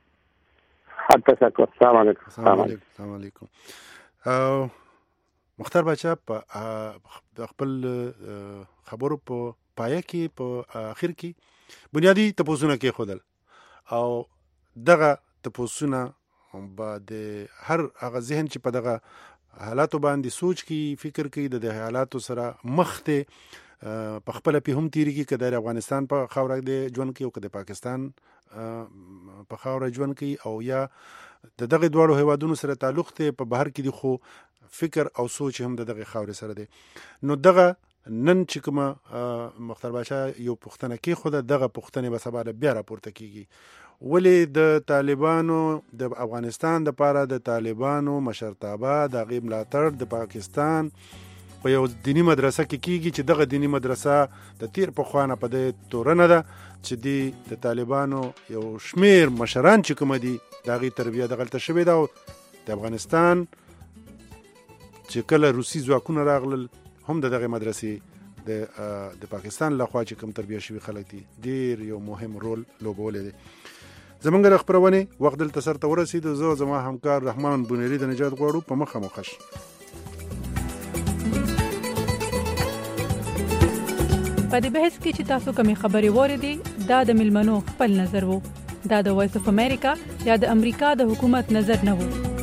تاسو السلام علیکم السلام علیکم مختار بچا په خپل خبرو په پایه کې په اخر کې بنیادی تپوسونه کې خودل او دغه تپوسونه بعد هر هغه ذهن چې په دغه حالاتو باندې سوچ کی فکر کوي د حالاتو سره مخته په خپل په هم تیری کې کده افغانستان په خاور کې ژوند کوي او کده پاکستان په خاور ژوند کوي او یا د دغه دوړو هیوادونو سره تعلق ته په بهر کې دي خو فکر او سوچ هم د دغه خاور سره دی نو دغه نن چې کومه مختار باشا یو پښتنه کې خود دغه پښتنه به سبا بیا راپورته کیږي ولې د طالبانو د افغانستان د پاره د طالبانو مشرتابه د غیم ملاتړ د پاکستان په یو دینی مدرسه کې کیږي چې دغه دینی مدرسه د تیر په خوانه په د تورنه ده چې دی د طالبانو یو شمیر مشران چې کوم دي دغه تربیه د غلطه شوی دا د افغانستان چې کله روسي ځواکونه راغلل هم د دغه مدرسې د د پاکستان لخوا چې کوم تربیه شوی خلک دي ډیر یو مهم رول لوبولې دي زمونږ د خبرونه وخت دلته سره ورسید زه زما همکار رحمان بونری د نجات غواړو په مخه مخش په دې بحث کې چې تاسو کومې خبرې واورېدې دا د ملمنو خپل نظر وو. دا د وایس اف امریکا یا د امریکا د حکومت نظر نه وو.